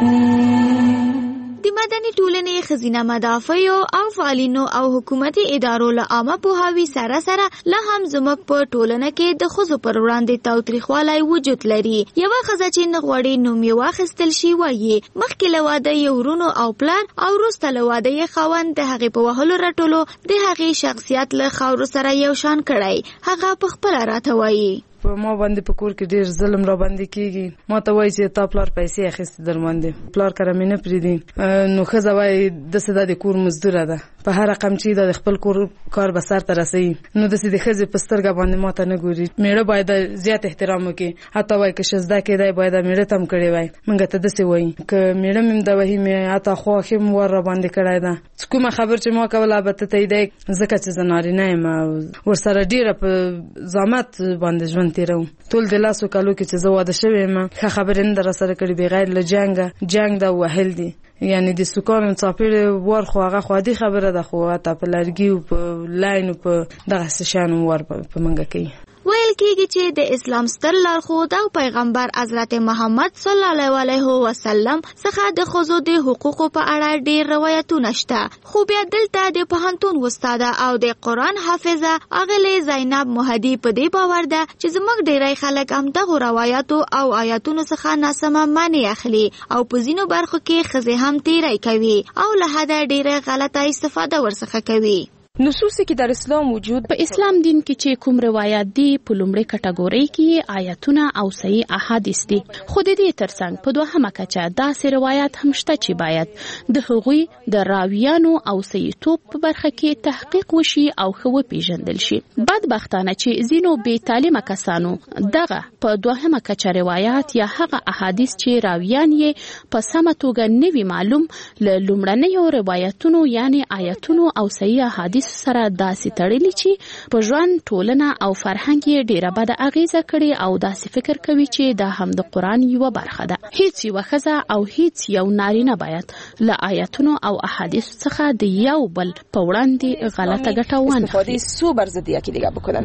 د مدني ټولنې ښځینه مدافعو او فعالینو او حکومتي ادارو له عامه پوهاوي سره سره لا هم زموږ په ټولنه کې د ښځو پر وړاندې تاوتریخوالی وجود لري. یوه ښځه چې نه غواړي نوم یې واخیستل شي وایي مخکې له واده یې ورونو او پلار او وروسته له واده یې خاوند د هغې په وهلو رټلو د هغې شخصیت له خاورو سره یو شان کړی. هغه په خپله راته وایي په ما باندې په کور کې ډیر ظلم را باندې کیږي. ما ته وایي چې تا پلار پیسې اخیستې در باندې، پلار کره مې نه پرېږدي. نو ښځه وایي داسې دا د کور مزدوره ده، په هر رقم چې دا د خپل کور کار به سر ته رسوي. نو داسې د ښځې په سترګه باندې ما ته نه ګوري. میړه باید زیات احترام وکړي، حتی وایي که شزده کېدی باید میړه ته هم کړی وای. موږ ته داسې وایي که میړه مې د وهي مې حتی خواښې م ور را باندې کړی ده. کومه خبر چې ما کوله البته تاییدی، ځکه چې زه نارینه یم ورسره ډېره په زحمت باندې ژوند تېروم. ټول د لاسو کالو کې چې زه واده شوې یم ښه خبرې نه ده راسره کړې بغیر له جنګه. جنګ ده وهل دي، یعنی د سوکانو څاپېړې ور خو هغه خو عادي خبره ده، خو حتی په لرګي او په لاین او په دغسې شیانو ور په منګه کوي. ویل کېږي چې د اسلام ستر لارښود او پیغمبر حضرت محمد صلی الله علیه وسلم څخه د ښځو د حقوقو په اړه ډېر روایتونه شته. خو بیا دلته د پوهنتون استاده او د قرآن حافظه اغلې زینب مهدي په دې باور ده چې زموږ ډېری خلک همدغو روایاتو او آیاتونو څخه ناسمه معنی اخلي او په ځینو برخو کې ښځې هم تیری کوي او له حده ډېره غلطه استفاده ورڅخه کوي. نصوص کې در اسلام وجود په اسلام دین کې چې کوم روایت دي په لومړۍ کټګورۍ کې آیاتونه او صحیح احادیث دي، خو د دې ترڅنګ په دوهمه کچه داسې روایت هم شته چې باید د هغوی د راویانو او صحیحتوب په برخه کې تحقیق وشي او ښه وپېژندل شي. بدبختانه چې ځینو بې تعلیمه کسانو دغه په دوهمه کچه روایات یا هغه احادیث چې راویان یې په سمه توګه نه وي معلوم له لومړنیو روایتونو یعنی آیاتونو او صحیح احادیث سره داسې تړلي چې په ژوند، ټولنه او فرهنګ یې ډیره بده اغیزه کړي او داسې فکر کوي چې دا هم د قرآن یوه برخه ده. هیڅ یوه ښځه او هیڅ یو نارینه باید له آیاتونو او احادیثو څخه د یو بل په وړاندې غلطه ګټه وانخلي. که د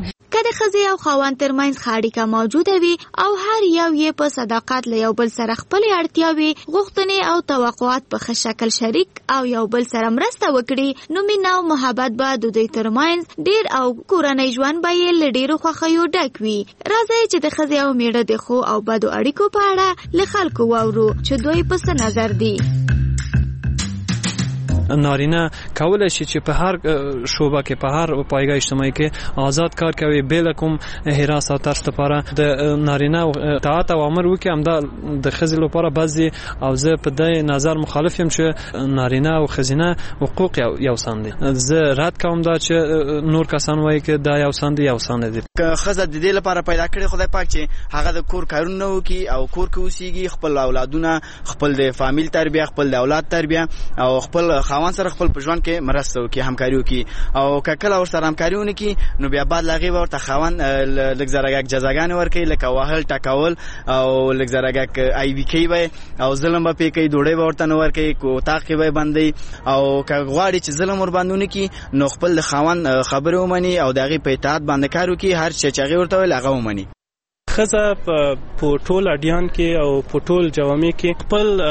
د ښځې او خاوند ترمنځ ښه اړیکه موجوده وي او هر یو یې په صداقت له یو بل سره خپلې اړتیاوې غوښتنې او توقعات په ښه شکل شریک او یو بل سره مرسته وکړي نو مینه او محبت به د دوی ترمنځ ډیر او کورنۍ ژوند به یې له ډیرو خوښیو ډک وي. راځئ چې د ښځې او میړه د ښو او بدو اړیکو په اړه له خلکو واورو چې دوی په څه نظر دي. نارینه کولای شي چې په هر شوبه کې په هر پایګه اجتماعي کې آزاد کار کوي بل کوم هراس او ترس لپاره د نارینه اطاعت او امر وکي هم د ښځې لپاره بعضي او زه په دې نظر مخالف یم چې نارینه او ښځینه حقوق یو سان دي. زه رد کوم دا چې نور کسان وایي چې دا یو سان دي یو سان دي. که ښځه د دې لپاره پیدا کړي خدای پاک چې هغه د کور کارونه وکي او کور کې اوسېږي خپل اولادونه خپل د فامیل تربیه خپل د اولاد تربیه او خپل خاوند سره خپل په ژوند کې مرسته وکړي همکاري وکړي او که کله ورسره همکاري ونه کړي نو بیا بعد له هغې به ورته خاوند لږ زرهګک جزاګانې ورکوي لکه وهل ټکول او لږ زرهګک ایوي کوي به او ظلم به پرې کوي ډوډۍ به ورته نه ورکوي اتاق کې به یې بندوي او که غواړي چې ظلم ورباندې ونه کړي نو خپل د خاوند خبرې ومني او د هغې په اطاعت باندې کار وکړي هر څه چې هغې ورته ویل هغه ومني. ښځه په ټول اډیان کې او په ټول جوامع کې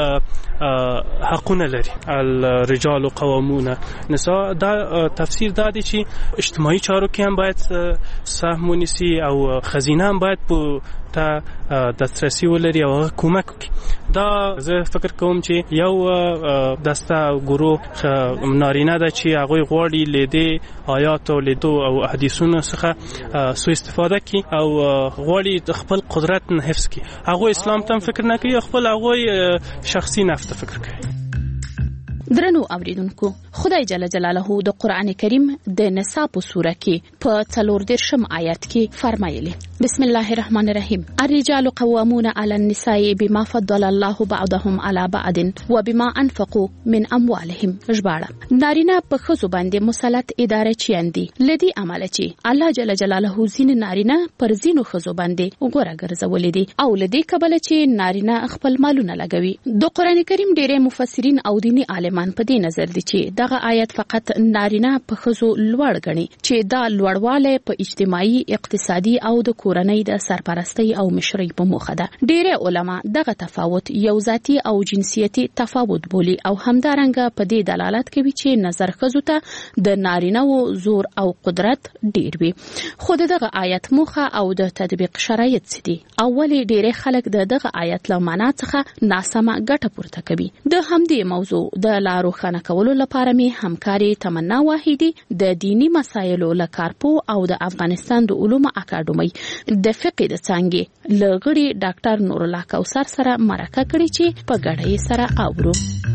خپل حقونه لري. الرجال قوامون نساء دا تفسیر دا دی چې اجتماعي چارو کې هم باید سهم ونیسي او ښځینه هم باید په ته دسترسی ولري او کومک وکړي. دا زه فکر کوم چې یو دسته ګروه نارینه ده چې هغوی غواړي له دې آیاتو لیدو او حدیثونو څخه سوء استفاده کړي او غواړي خپل قدرت نه حفظ کړي. هغوی اسلام ته فکر نه کوي خپل هغوی شخصي نفس ته فکر کوي. درنو اوریدونکو خدای جل جلاله د قران کریم د نساء په سوره کې په څلور دیرشم آیات کې فرمایلی بسم الله الرحمن الرحیم الرجال قوامون على النساء بما فضل الله بعضهم على بعض وبما انفقوا من اموالهم. ژباړه نارینه په ښځو باندې مسلط اداره چیندي لدی عمل چې الله جل جلاله زین نارینه پر زینو ښځو باندې وګوره ګرځولې دي او لدی کبل چې نارینه خپل مالونه لګوي. د قران کریم ډېر مفسرین او دینی عالمان په دې نظر دي چې دغه آیت فقط نارینه په ښځو لوړ غني چې دا لوړواله په اجتماعي اقتصادي او د کورنۍ د سرپرستی او مشرۍ په موخه ده. ډېر علما دغه تفاوت یو ذاتی او جنسیتي تفاوت بولي او همدارنګه په دې دلالت کوي چې نظر ښځو ته د نارینه و زور او قدرت ډېر وي. خو دغه آیت موخه او د تطبیق شرایط څه دي؟ اولي ډېر خلک د دغه آیت له معنا څخه ناسمه ګټه پورته کوي. د همدې موضوع د روښانه کولو لپاره می همکاري تمنا واحدي د دینی مسایلو لکارپو او د افغانستان د علوم اکاډمي د فقه د څنګه لغړي ډاکټر نور الله کوثر سره مرکه کړې چې په ګډه سره اورو.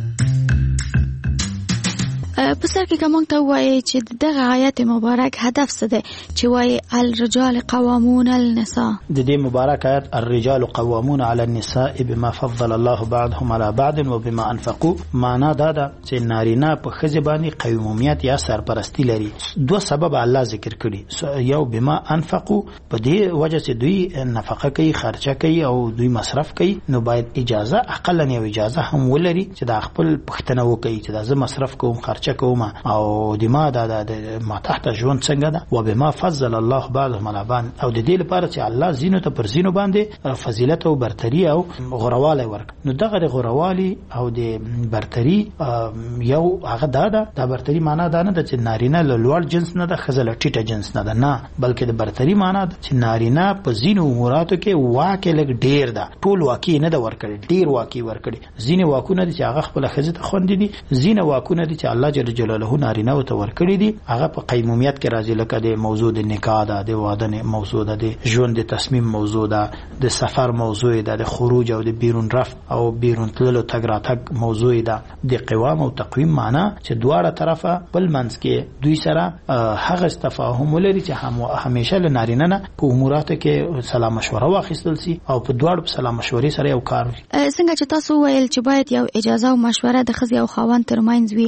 په سر کې کوم ته وایي چې دغه آیت مبارک هدف څه دی چې وایي الرجال قوامون النساء. د دې مبارک آیت الرجال قوامون على النساء بما فضل الله بعضهم على بعض وبما انفقوا معنا دا ده چې نارینه په ښځې باندې قومیت یا سرپرستی لري. دوه سبب الله ذکر کړي. یو بما انفقوا په دې وجه چې دوی نفقه کوي خرچه کوي او دوی مصرف کوي نو باید اجازه اقل نه اجازه هم ولري چې دا خپل پښتنه وکړي چې دا زه مصرف کوم خرچه کوم او دما دا د ما تحت ژوند څنګه ده و بما فضل الله بعضهم على بعض او د دې لپاره چې الله زینو ته پر زینو باندې فضیلت او برتری او غرواله ورک. نو دغه غروالی او د برتری یو هغه دا ده د برتری معنا دا نه ده چې نارینه له لوړ جنس نه ده ښځه له ټیټه جنس نه ده نه بلکې د برتری معنا ده چې نارینه په زینو اموراتو کې واکه لګ ډیر ده ټول واکې نه ده ورکړي ډیر واکې ورکړي. ځینې واکونه دي چې هغه خپل ښځه ته خوندې دي ځینې واکونه دي چې الله جل جلاله نارینه او ته ورکړي دي هغه په قیمومیت کې راځي لکه د موضوع د نکاح ده د واده موضوع ده د ژوند د تصمیم موضوع ده د سفر موضوع ده د خروج او د بیرون رفت او بیرون تللو تګ راتګ موضوع ده د قوام او تقویم معنا چې دواړه طرفه بل منځ کې دوی سره هغه تفاهم ولري چې هم همیشه له نارینه نه په اموراتو کې سلام مشوره واخیستل سي او په دواړو په سلام مشورې سره یو کار وي. څنګه چې تاسو ویل چې باید یو اجازه او مشوره د ښځې او خاوند ترمنځ وي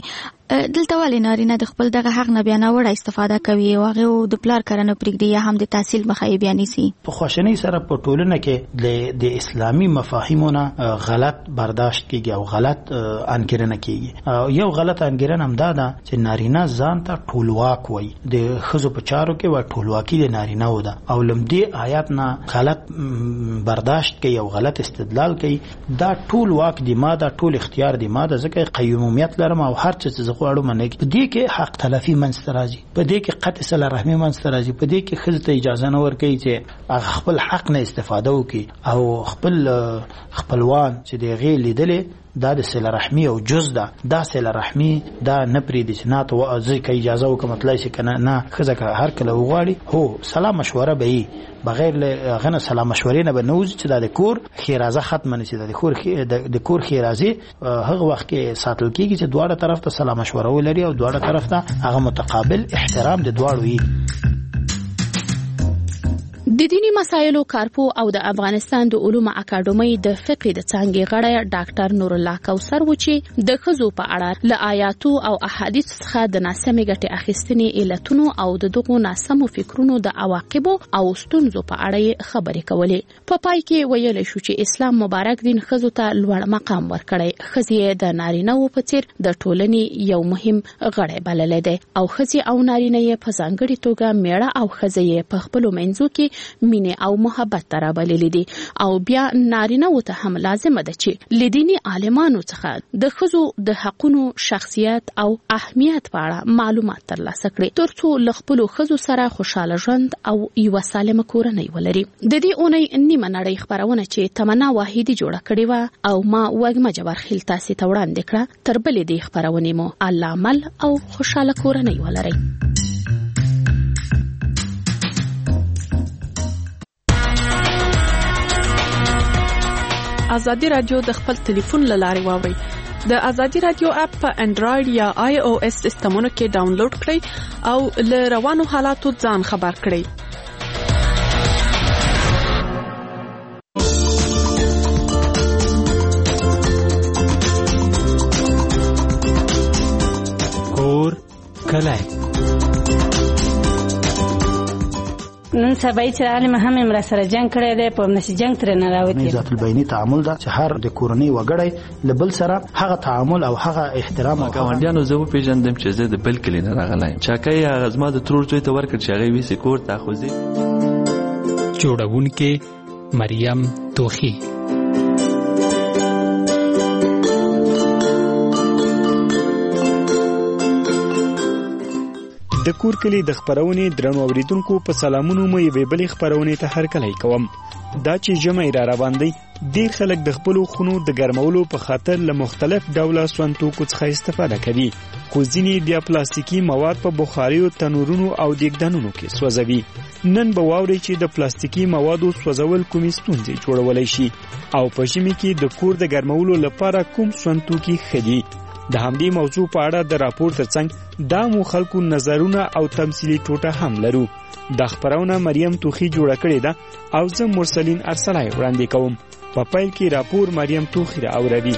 دلته ولې نارینه د خپل دغه حق نه بیا ناوړه استفاده کوي او هغه د پلار کرنه پرېږدي یا هم د تحصیل مخه یې بیا نیسي؟ په خواشنۍ سره په ټولنه کې د اسلامي مفاهیمونه غلط برداشت کیږي او غلط انګیرنه کیږي. یو غلط انګیرنه هم دا ده چې نارینه ځان ته ټولواک وایي، د ښځو په چارو کې و ټولواکي د نارینه و ده او لمدې آیات نه غلط برداشت کوي او غلط استدلال کوي. دا ټول واک دی ما، دا ټول اختیار دی ما، دا ځکه قیومیت لرم او هر څه چې غواړم نه. په دې کې حق تلفي منځته راځي، په دې کې قطع صله رحمي منځته راځي، په دې کې ښځې ته اجازه نه ورکوي چې خپل حق نه استفاده وکړي او خپل خپلوان چې د هغې لیدلې دا د صله رحمي او جز ده، دا صله رحمي دا نه پرېږدي چې نه ته زه که اجازه وکړم تللی شي که نه. نه، ښځه که هر کله وغواړي هو سلا مشوره به وي، بغیر له هغه نه سلا مشورې نه به نه وځي چې دا د کور ښېرازه ختمه نه شي. دا د کور ښېرازې هغه وخت کې ساتل کېږي چې دواړه طرف ته سلا مشوره ولري او دواړه طرف ته هغه متقابل احترام د دواړو وي. د دینی مسایلو کارپو او د افغانستان د علومو اکاډمۍ د فقه د څانګې غړی ډاکټر نور الله کوثر و چې د ښځو په اړه له آیاتو او احادیث څخه د ناسمې ګټې اخیستنې علتونو او د دغو ناسمو فکرونو د عواقبو او ستونزو په اړه خبرې کولې. په پای کې ویلی شو چې اسلام مبارک دین ښځو ته لوړ مقام ورکړی. ښځې د نارینه‌وو په څیر د ټولنې یو مهم غړی بللی دی او ښځې او نارینه یې په ځانګړې توګه میړه او ښځه یې په خپلو منځو کې مینه او محبت ته رابللي دي او بیا نارینه و ته هم لازمه ده چې له دیني عالمانو څخه د ښځو د حقونو، شخصیت او اهمیت په اړه معلومات ترلاسه کړي ترڅو له خپلو ښځو سره خوشاله ژوند او یوه سالمه کورنۍ ولري. د دې اونۍ نیمه نړۍ خپرونه چې تمنا واحدي جوړه کړې وه او ما وږمه جبارخیل تاسې ته وړاندې کړه، تر بلې دې خپرونې مو الله عمل او خوشاله کورنۍ ولرئ. ازادي رادیو د خپل ټلیفون له لارې واورئ. د ازادي رادیو اپ په انډراید یا آی او اس سیسټمونو کې ډاونلوډ کړئ او له روانو حالاتو ځان خبر کړئ. کور کلی نن سبا چې عالم هم امر سره جنگ کړی دی، په نشي جنگ تر نه راوتی. ذات البینی تعامل دا چې هر د کورنۍ وګړی لبل سره هغه تعامل او هغه احترام او ګاونډیانو زه پیژندم چې زه د بل کلی نه راغلی چاکای هغه زما د ترور زوی ته ورکړ چې هغه ویسي کور ته خوځي. جوړونکې مریم توخی. د کور کلی د خبرونې درنو اوریدونکو په سلامونو مې یوې بلې خبرونې ته هرکلی کوم. دا چې ژمی را روان دی، ډیر خلک د خپلو خونو د ګرمولو په خاطر له مختلف ډوله سونتوکو څخه استفاده کوي، خو ځینې بیا پلاستیکي مواد په بخاریو، تنورونو او دیګدانونو کې سوځوي. نن به واورئ چې د پلاستیکي موادو سوځول کومې ستونزې جوړولی شي او په ژمي کې د کور د ګرمولو لپاره کوم سونتوکي ښه دي. د همدې موضوع په اړه د راپور ترڅنګ دا مو خلکو نظرونه او تمثیلي ټوټه هم لرو. دا خبرونه مریم توخی جوړه کړې ده او زه مرسلین ارسلای وړاندې کوم. په پیل کې راپور مریم توخی را اوروي.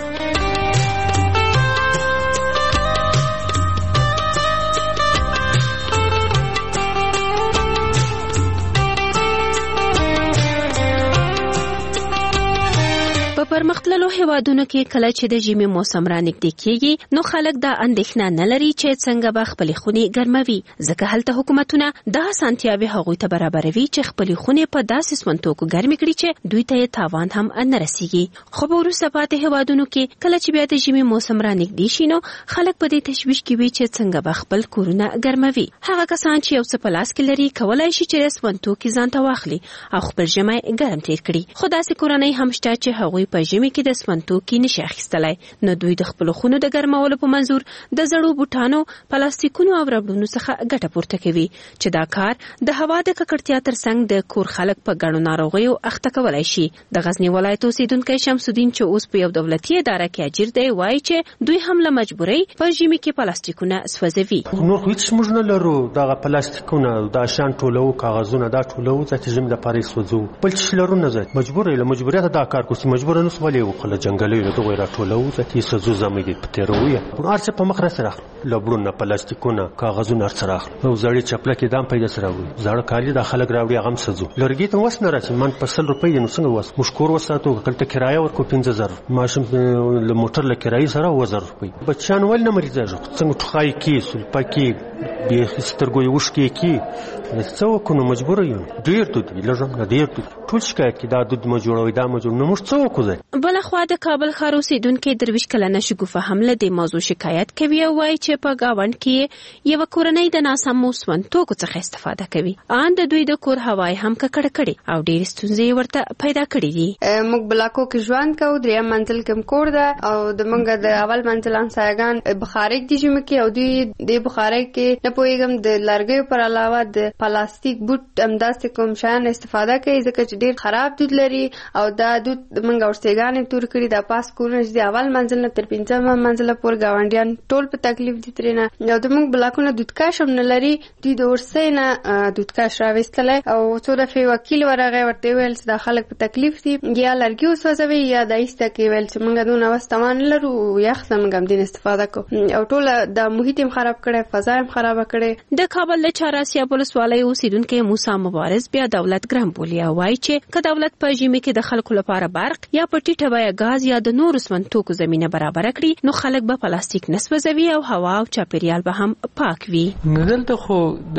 پرمختللو هیوادونو کې کله چې د ژمي موسم را نږدې کیږي نو خلک دا اندېښنه نه لري چې څنګه به خپلې خونې ګرموي، ځکه هلته حکومتونه دا اسانتیاوې هغوی ته برابروي چې خپلې خونې په داسې سونتوکو ګرمې کړي چې دوی ته یې تاوان هم نه رسیږي. خو په وروسته پاتې هیوادونو کې کله چې بیا د ژمي موسم را نږدې شي نو خلک په دې تشویش کې وي چې څنګه به خپل کورونه ګرموي. هغه کسان چې یو څه په لاس کې لري کولای شي چې سونتوکي ځان ته واخلي او خپل ژمی ګرم تیر کړي. خو داسې کورنۍ هم شته چې هغوی په ژمي کې د سونتوکي نشي اخیستلی، نو دوی د خپلو خونو د ګرمولو په منظور د زړو بوټانو، پلاستیکونو او ربړونو څخه ګټه پورته کوي چې دا کار د هوا د ککړتیا ترڅنګ د کور خلک په ګڼو ناروغیو اخته کولی شي. د غزنی ولایت اوسیدونکی شمس الدین چې اوس په یو دولتي اداره کې اجیر دی وایي چې دوی هم له مجبورۍ په ژمي کې پلاستیکونه سوځوي. نور خو هیڅ موږ نه لرو، دغه پلاستیکونه دا شیان ټولو، کاغذونه دا ټولو چې ژمي دپاره یې سوځو، بل څه لرو نه. زه مجبور یم، له مجبوریته دا کار کوو چې مجبور نه اوس ولې وکړه جنګلې دغه راټولو ځکه سزو زمې دي پتیروي ارڅ په مخ را سره لبړونه پلاستیکونه کاغذونه سره او زړی چپله کې دام پیدا سره وي زړه کالی د خلک راوړي غم سزو لرګي ته وس نه راځي من په سل روپۍ نو څنګه وس مشکور وساتو کله کرایه ورکو پنځه زره ماشم له موټر له کرایه سره وزر روپۍ بچان ول نه مریضه څنګه ټخای کې سل پکې به سترګوي وشکې کې څو کو نو مجبور یو ډیر دود لږه ډیر ټول شکایت کې دا دود مو جوړوي دا مو جوړ نو موږ څو کو بل خو د کابل ښار اوسیدونکو درویش کلنه شګوفه حمله د موضوع شکایت کوي او وايي چې په گاوند کې یو کورنۍ د ناسمو سونتوکو څخه استفاده کوي ان د دوی د کور هوای هم ککړ کړي او ډیر ستونزې ورته پیدا کړي دي موږ بلاکو کې ژوند کوو دریم منزل کې کور ده او د منګه د اول منزل انسایګان بخارک دي چې مکه او دوی د بخارک کې نه پويګم د لرګي پر علاوه د پلاستیک بوت امداسته کوم شان استفاده کوي ځکه چې ډیر خراب دود لري او دا دود منګه ورستګان تور کړی د پاس کورونه د اول منزل نه تر پنځم منزل پورې گاونډیان ټول په تکلیف دي ترنه یو د موږ بلاکونه دودکاش هم نه لري دوی د ورسینه دودکاش راوستل او څو دفعه وکیل ورغه ورته ویل چې د خلک په تکلیف دي یا لرګي وسوځوي یا د ایسته کې ویل چې موږ دونه واستمان لرو یا خصم غم دین استفاده کو او ټول د محیط هم خراب کړي فضا هم خراب کړي د کابل له چاراسیا پولیسوالۍ اوسیدونکو موسی مبارز بیا دولت ګرام بولیا وایي چې که دولت په ژمي کې د خلکو لپاره برق یا په ټیټه بیه غاز یا د نورو سمنټوکو زمينه برابر کړي نو خلک به پلاستیک نسوځوي او هوا او چاپیریال به هم پاک وي. دلته خو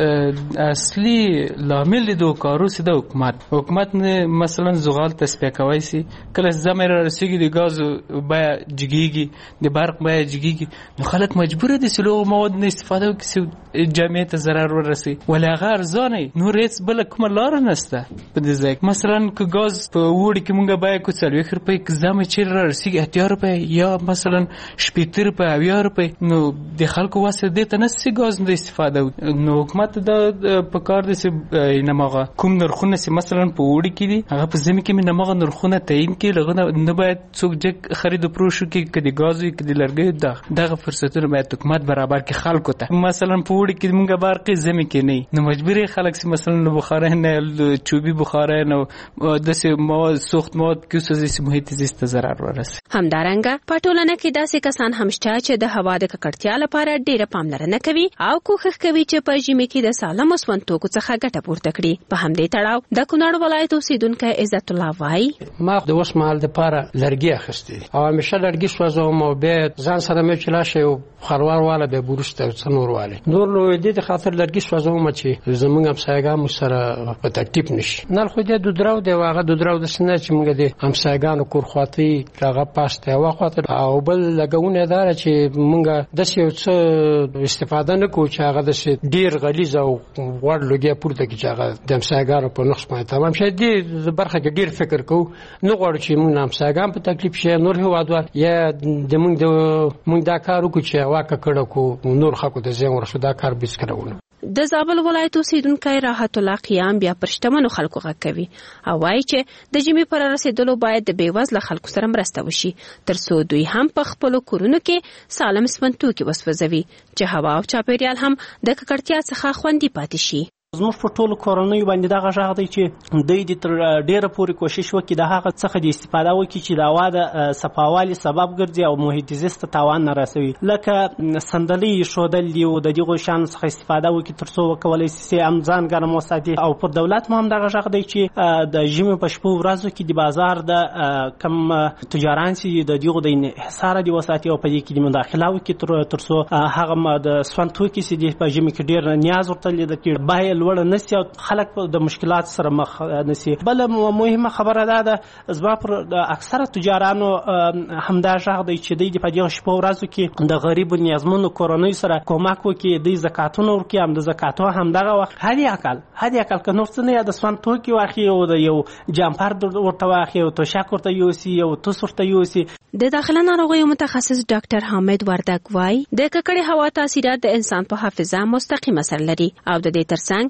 د اصلي لامل د کارو سي د حکومت حکومت نه مثلا زغال تسبیح کوي سي کله زمره رسیږي د غاز بیه جګیږي د برق بیه جګیږي نو خلک مجبور دي چې له مواد نه استفاده وکړي جامعه ته ضرر ورسي ولا غیر ځانې نو ریس بل کوم لار نشته په دې ځای مثلا که غاز په وړي کې مونږه بیه کو څلوي خر په اکزام چې را رسیږي اتیار په یا مثلا شپږ په اویار په نو د خلکو واسه دې ته نسي غاز نه استفاده نو حکومت د په کار دي چې نماغه کوم نرخونه سي مثلا په وړي کې دي هغه په زمي کې نماغه نرخونه تعین کې لغه نه باید څوک جګ خرید او پروشو کې کدي غاز وي کدي لرګي دغه دغه فرصتونه باید حکومت برابر کې خلکو ته مثلا په وړي کې مونږه برقي زمي کې نه نو مجبوري خلک سي مثلا بخاره نه چوبي بخاره نه د سه مواد سوخت مواد کې سوزي محیط زیست ضرر ورسي همدارنګه په ټولنه کې داسې کسان هم شته چې د هوا د ککړتیا لپاره ډیره پاملرنه کوي او کوښښ کوي چې په ژمي کې د سالم سمنټوکو څخه ګټه پورته کړي په همدې تړاو د کونړ ولایت اوسیدونکو عزت الله وایي ما د اوس مهال د پاره لرګي اخستي او همیشه لرګي سوځوم او به ځان سره مې چلاشه او خروار والا به بورسته څنور واله نور نو دې د خاطر لرګي سوځوم چې زمونږ هم سایګام سره په تکلیف نشي نه خو دې د دراو دی واغه د دراو د سنه چې موږ دې هم سایګانو کور خواطي هغه پاسته واخاطر او بل لګونه دار چې موږ د څه څه استفاده نه کوو چې هغه د ډیر غلیظ او وړ لګي پورته کې چې هغه د هم سایګانو په نقص باندې تمام شه دې برخه کې ډیر فکر کوو نو غواړو چې موږ هم سایګان په تکلیف شي نور هوادوار یا د موږ د موږ دا کار وکړو چې واکه کړو کو نور خلکو د زیان ورسو دا کار بیس کړو. د زابل ولایت اوسیدونکو راحت الله قیام بیا پرشتمنو خلکو غږ کوي او وایي چې د جمی پر رسیدلو باید د بیوزله خلکو سره مرسته وشي ترڅو دوی هم په خپل کورونو کې سالم سمنټوکي وسوځوي چې هوا او چاپیریال هم د ککړتیا څخه خوندي پاتې شي. زموږ په ټولو کورنیو باندې دغه غږ دی چې دوی د تر ډیره پورې کوشش وکړي د هغه څخه د استفاده وکړي چې د هوا د صفاوالي سبب ګرځي او محیط زیست ته تاوان نه رسوي لکه صندلي ښودل دي او د دغو شیانو څخه استفاده وکړي ترڅو وکولی شي هم ځان ګرم وساتي او پر دولت هم همدغه غږ دی چې د ژمي په شپو ورځو کې د بازار د کم تجاران چې د دغو د انحصار دي وساتي او په دې کې د مداخله وکړي ترڅو هغه د سون توکي چې په ژمي کې ډیر نیاز ورته لیدل کېږي باید لوړ نسی او خلک د مشکلات سره مخ نسی. بل مهمه خبره ده د زما پر اکثره تجارانو همدا ژغ دی چې د په دې شپو ورځو کې د غریب نیازمنو کورنۍ سره کومک وکړي د زکاتونو ورکړي هم د زکاتو همدغه وخت هدي عقل هدي عقل که نور څه نه د سون توکي واخی او د یو جامپر ورته واخی او توشک ورته یوسي او توس ورته یوسي. د داخله ناروغیو متخصص ډاکټر حامد وردګ وایي د ککړې هوا تاثیرات د انسان په حافظه مستقیم اثر لري او د دې ترڅنګ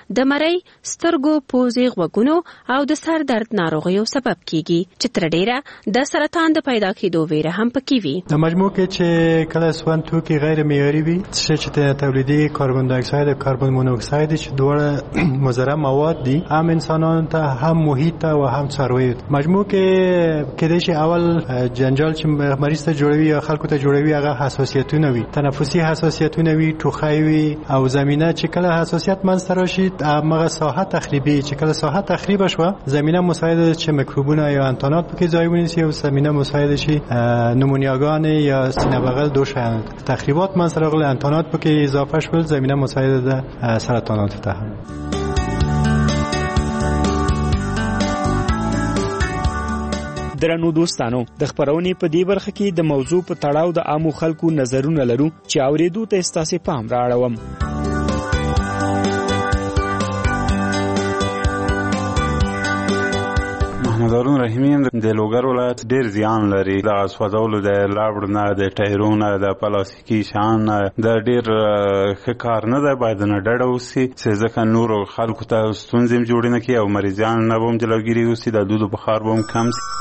رنګ د مرۍ، سترګو، پوزې، غوږونو او د سر درد ناروغیو سبب کیږي چې تر ډیره د سرطان د پیدا کېدو ویره هم پکې وي. د مجموع کې چې کله سون توکي غیر معیاري وي چې تولیدي کاربن دای اکساید او کاربن مونوکساید چې دوه مضر مواد دي، هم انسانانو ته هم محیط ته او هم څارویو. مجموع کې کېدای شي اول جنجال چې مریض ته جوړوي یا خلکو ته جوړوي هغه حساسیتونه وي، تنفسي حساسیتونه وي، ټوخی وي او زمينه چې کله حساسیت منځ راشي هغه ساحه تخریبي چې کله ساحه تخریب شوه زمينه مساعده چې میکروبونه یا انتانات پکې ځای ونیسي او زمينه مساعده شي نمونیاگان یا سینه بغل دوشن تخریبات منځ راغله، انتانات پکې اضافه شول، زمينه مساعده ده سرطانات ته هم. درنو دوستانو، د خبرونې په دې برخه کې د موضوع په تړاو د عامو خلکو نظرونه لرو چې اوریدو ته ستاسو پام راړوم. محمد هارون رحیمی د لوګر ولایت ډیر زیان لري، د غسوځولو د لاړ نه د ټایرونو د پلاستیکي شان د ډیر ښکار نه دی، باید نه ډډه وسی چې ځکه نور خلکو ته ستونزې جوړ نه کړي او مریضان نه بم جلوګیری وسی، د دودو بخار بم کم سي.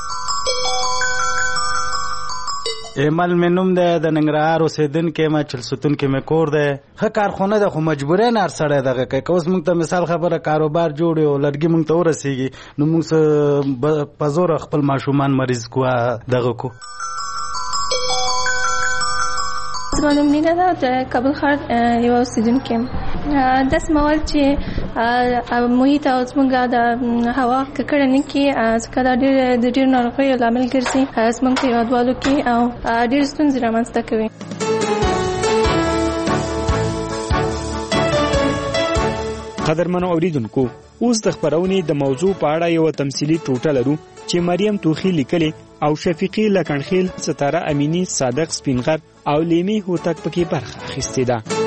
ایمل منوم ده د ننګرهار اوسیدونکی ما چلستونکی مې کور ده. ښه کارخونه ده خو مجبورۍ نه هر سړی دغه کوي. که اوس موږ ته مثال خبره کاروبار جوړ او لرګي موږ ته ورسېږي نو موږ په زوره خپل ماشومان مریض کو دغه کو. زما نوم مینا ده، د کابل ښار یوه اوسیدونکی یم. داسې مواد چې محیط او زموږ د هوا ککړه نه کړي، ځکه دا ډېر د ډېرو ناروغیو لامل ګرځي زموږ په هېوادوالو کې او ډېرې ستونزې رامنځته کوي. قدرمنو اوریدونکو، اوس د خبرونې د موضوع په اړه یو تمثیلي ټوټه لرو چې مریم توخی لیکلې او شفیقي لکنخیل، ستاره امینی، صادق سپینغر او لیمی هوتک پکې برخه اخیستې ده.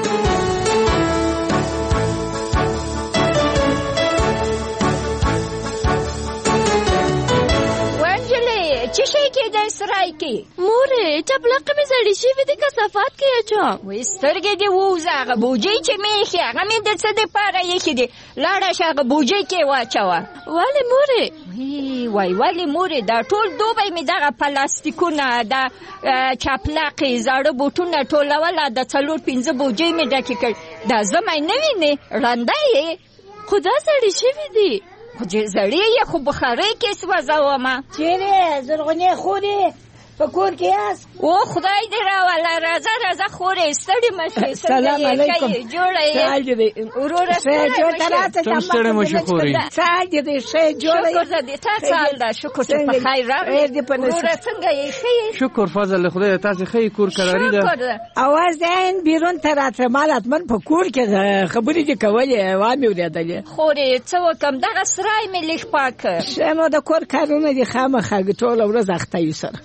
چی شي کې د سرای کې مورې چپلقه مې زړې شوې دي، کثافات کې اچوم. وې سترګې دې ووځه، هغه بوجۍ چې مې ایښې هغه مې د څه دپاره ایښې دي، لاړه شه هغه بوجۍ کې واچوه. ولې مورې؟ وای ولې مورې، دا ټول دوبی مې دغه پلاستیکونه د چپلقې زاړه بوټونه ټولول، د څلور پنځه بوجۍ مې ډکې کړ. دا زمی نه وینې ړنده یې، خو دا زړې شوې دي. خو چې زړې یې خو بخارۍ کې سوځومه. چیرې زرغونې خورې په کور کې یاست؟ او خدای دې راوله، راځه راځه خورې، ستړې مه شې. سلام علیکم. جوړه یې وروره، تم ستړې مه شې خورې. څنګه دې ښه جوړه یې؟ شکر دې دې تا څه حال ده؟ شکر چې په خیر راغلې. وروره څنګه یې ښه یې؟ شکر فضل خدای، تاسې ښه یې، کور قراري ده؟ اواز دې بیرون ته راته ما لطمن په کور کې خبرې دې کولې، وا مې اورېدلې. خورې څه وکړم، دغه سرای مې لږ پاک کړ. ښه نو د کور کارونه دې خامخا ټوله ورځ اخته یو سره.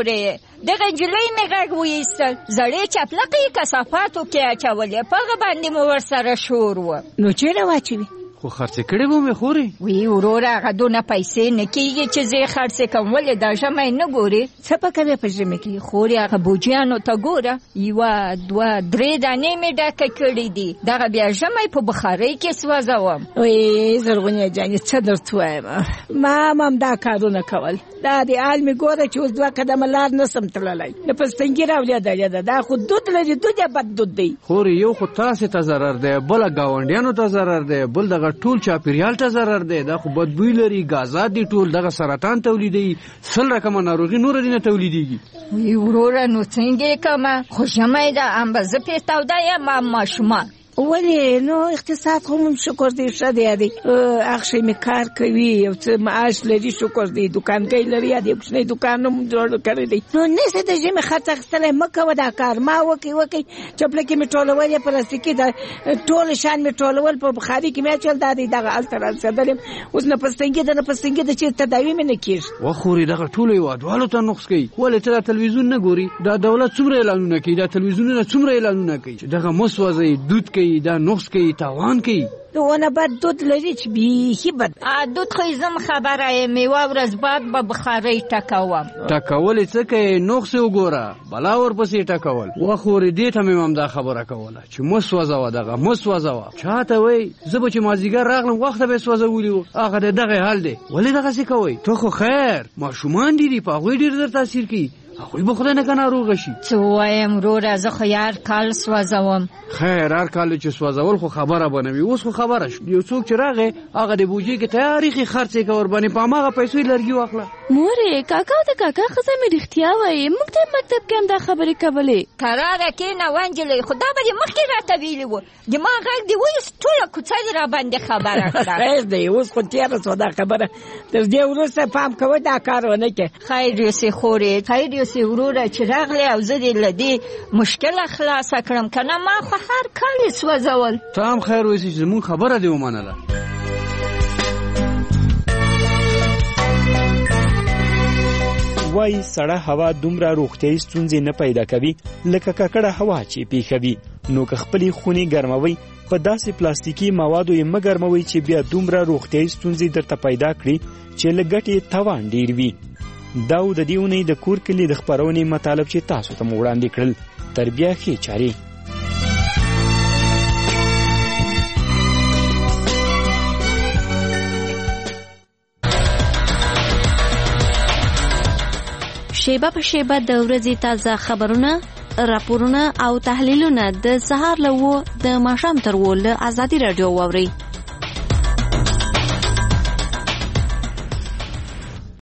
دغه نجلۍ مې غږ وایستل، زړې چپلقې کثافاتو کې اچولې، په هغه باندې مو ورسره شور و. نو چیرې واچوي؟ خو خرڅې کړې به مې خورې. وی وروره هغه دونه پیسې نه کېږي چې زه یې خرڅې کړم، ولې دا ژمی نه ګورې؟ څه په کوې په ژمي کې؟ خورې هغه بوجیانو ته ګوره، یوه دوه درې دانې مې ډکه کړې دي، دغه بیا ژمی په بخارۍ کې سوځوم. وی زرغونې جانې څه درته ووایم، ما هم همدا کارونه کول. دا د حال مې ګوره چې اوس دوه قدمه لار نسم تللی، د پستنګي راولېدلې ده، دا خو دود لري، دود یې بد دود دی. خورې یو خو تاسې ته ضرر دی، بله ګاونډیانو ته ضرر دی، بل دغه ټول چاپیریال ته ضرر دی، دا خو بدبوی لري، غازات دي، ټول دغه سرطان تولیدوي، سل رقمه ناروغي نور دي نه تولیدېږي. وی وروره نو څنګه یې کړمه، خو ژمی ده، هم به زه پرې توده یم هم ماشومان. ولې نو اقتصاد خو مون شکر دی ښه دی دی اخشي می کار کوي یو څه معاش لري شکر دی دکانګي لري دی کوچنی دکان مون جوړ کړی دی نو نسه د جمع خرڅ اخستل مکه ودا کار ما وکي وکي چپلکه می ټولول پلاستیکي د ټول شان می ټولول په بخاري کې می چل دادی دغه الترال سدلم اوس نه پستنګي د نه پستنګي د چې تداوی می نه کیږي وخوري دغه ټول یو ادوالو ته نقص کوي ولې ته تلویزیون نه ګوري دا دولت څومره اعلانونه کوي دا تلویزیونونه څومره اعلانونه کوي دغه مسوځي دود کوي دا نقص کوي تاوان کوي دونه بد دود لري چې بیخي بد دود خو زم خبره یم یوه ورځ بعد به بخارۍ ټکوم ټکول څه کوي نقص وګوره بلا ورپسې ټکول وخت ورې دې ته مې هم دا خبره کوله چې مه سوځوه دغه مه سوځوه چاته وایي زه به چې مازدیګر راغلم وخته به یې سوځولي وو هغه د دغې حال دی ولې دغسې کوئ ته خو خیر ماشومان دي دي په هغوی ډېر در تاثیر کوي هغوی به خدای نه که ناروغه شي څه ووایم وروره زه خو هر کال سوځوم خیر هر کال چې سوځول خو خبره به نه وي اوس خو خبره شو یو څوک چې راغی هغه د بوجۍ کې تاریخي خرڅ یې که ورباندې په هماغه پیسو یې لرګي واخله مورې کاکا د کاکا ښځه مې رښتیا وایي موږ د مکتب کې هم دا خبرې کولې کراره کښېنه ونجلۍ خو دا به دې مخکې راته ویلي وو زما غږ دې وایست ټوله کوڅه دې راباندې خبره کړه خیر دی اوس خو تېره شوه دا خبره تر دې وروسته پام کوه دا کار ونه کړې خیر یوسې خورې خیر یوسې وروره چې راغلی او زه دې له دې مشکله خلاصه کړم که نه ما خو هر کال یې سوځول ته هم خیر وایسې چې زمونږ خبره دې ومنله وایي سړه هوا دومره روغتیایي ستونزې نه پیدا کوي لکه ککړه هوا چې پیښوي نو که خپلې خونې ګرموئ په داسې پلاستیکي موادو یې مه ګرموئ چې بیا دومره روغتیایي ستونزې درته پیدا کړي چې له ګټې تاوان ډېر وي دا و د دې اونۍ د کور کلي د خپرونې مطالب چې تاسو ته مو وړاندې کړل تر بیا ښې چارې شیبه په شیبه د ورځې تازه خبرونه راپورونه او تحلیلونه د سهار له و د ماښام تر و له ازادي راډیو واورئ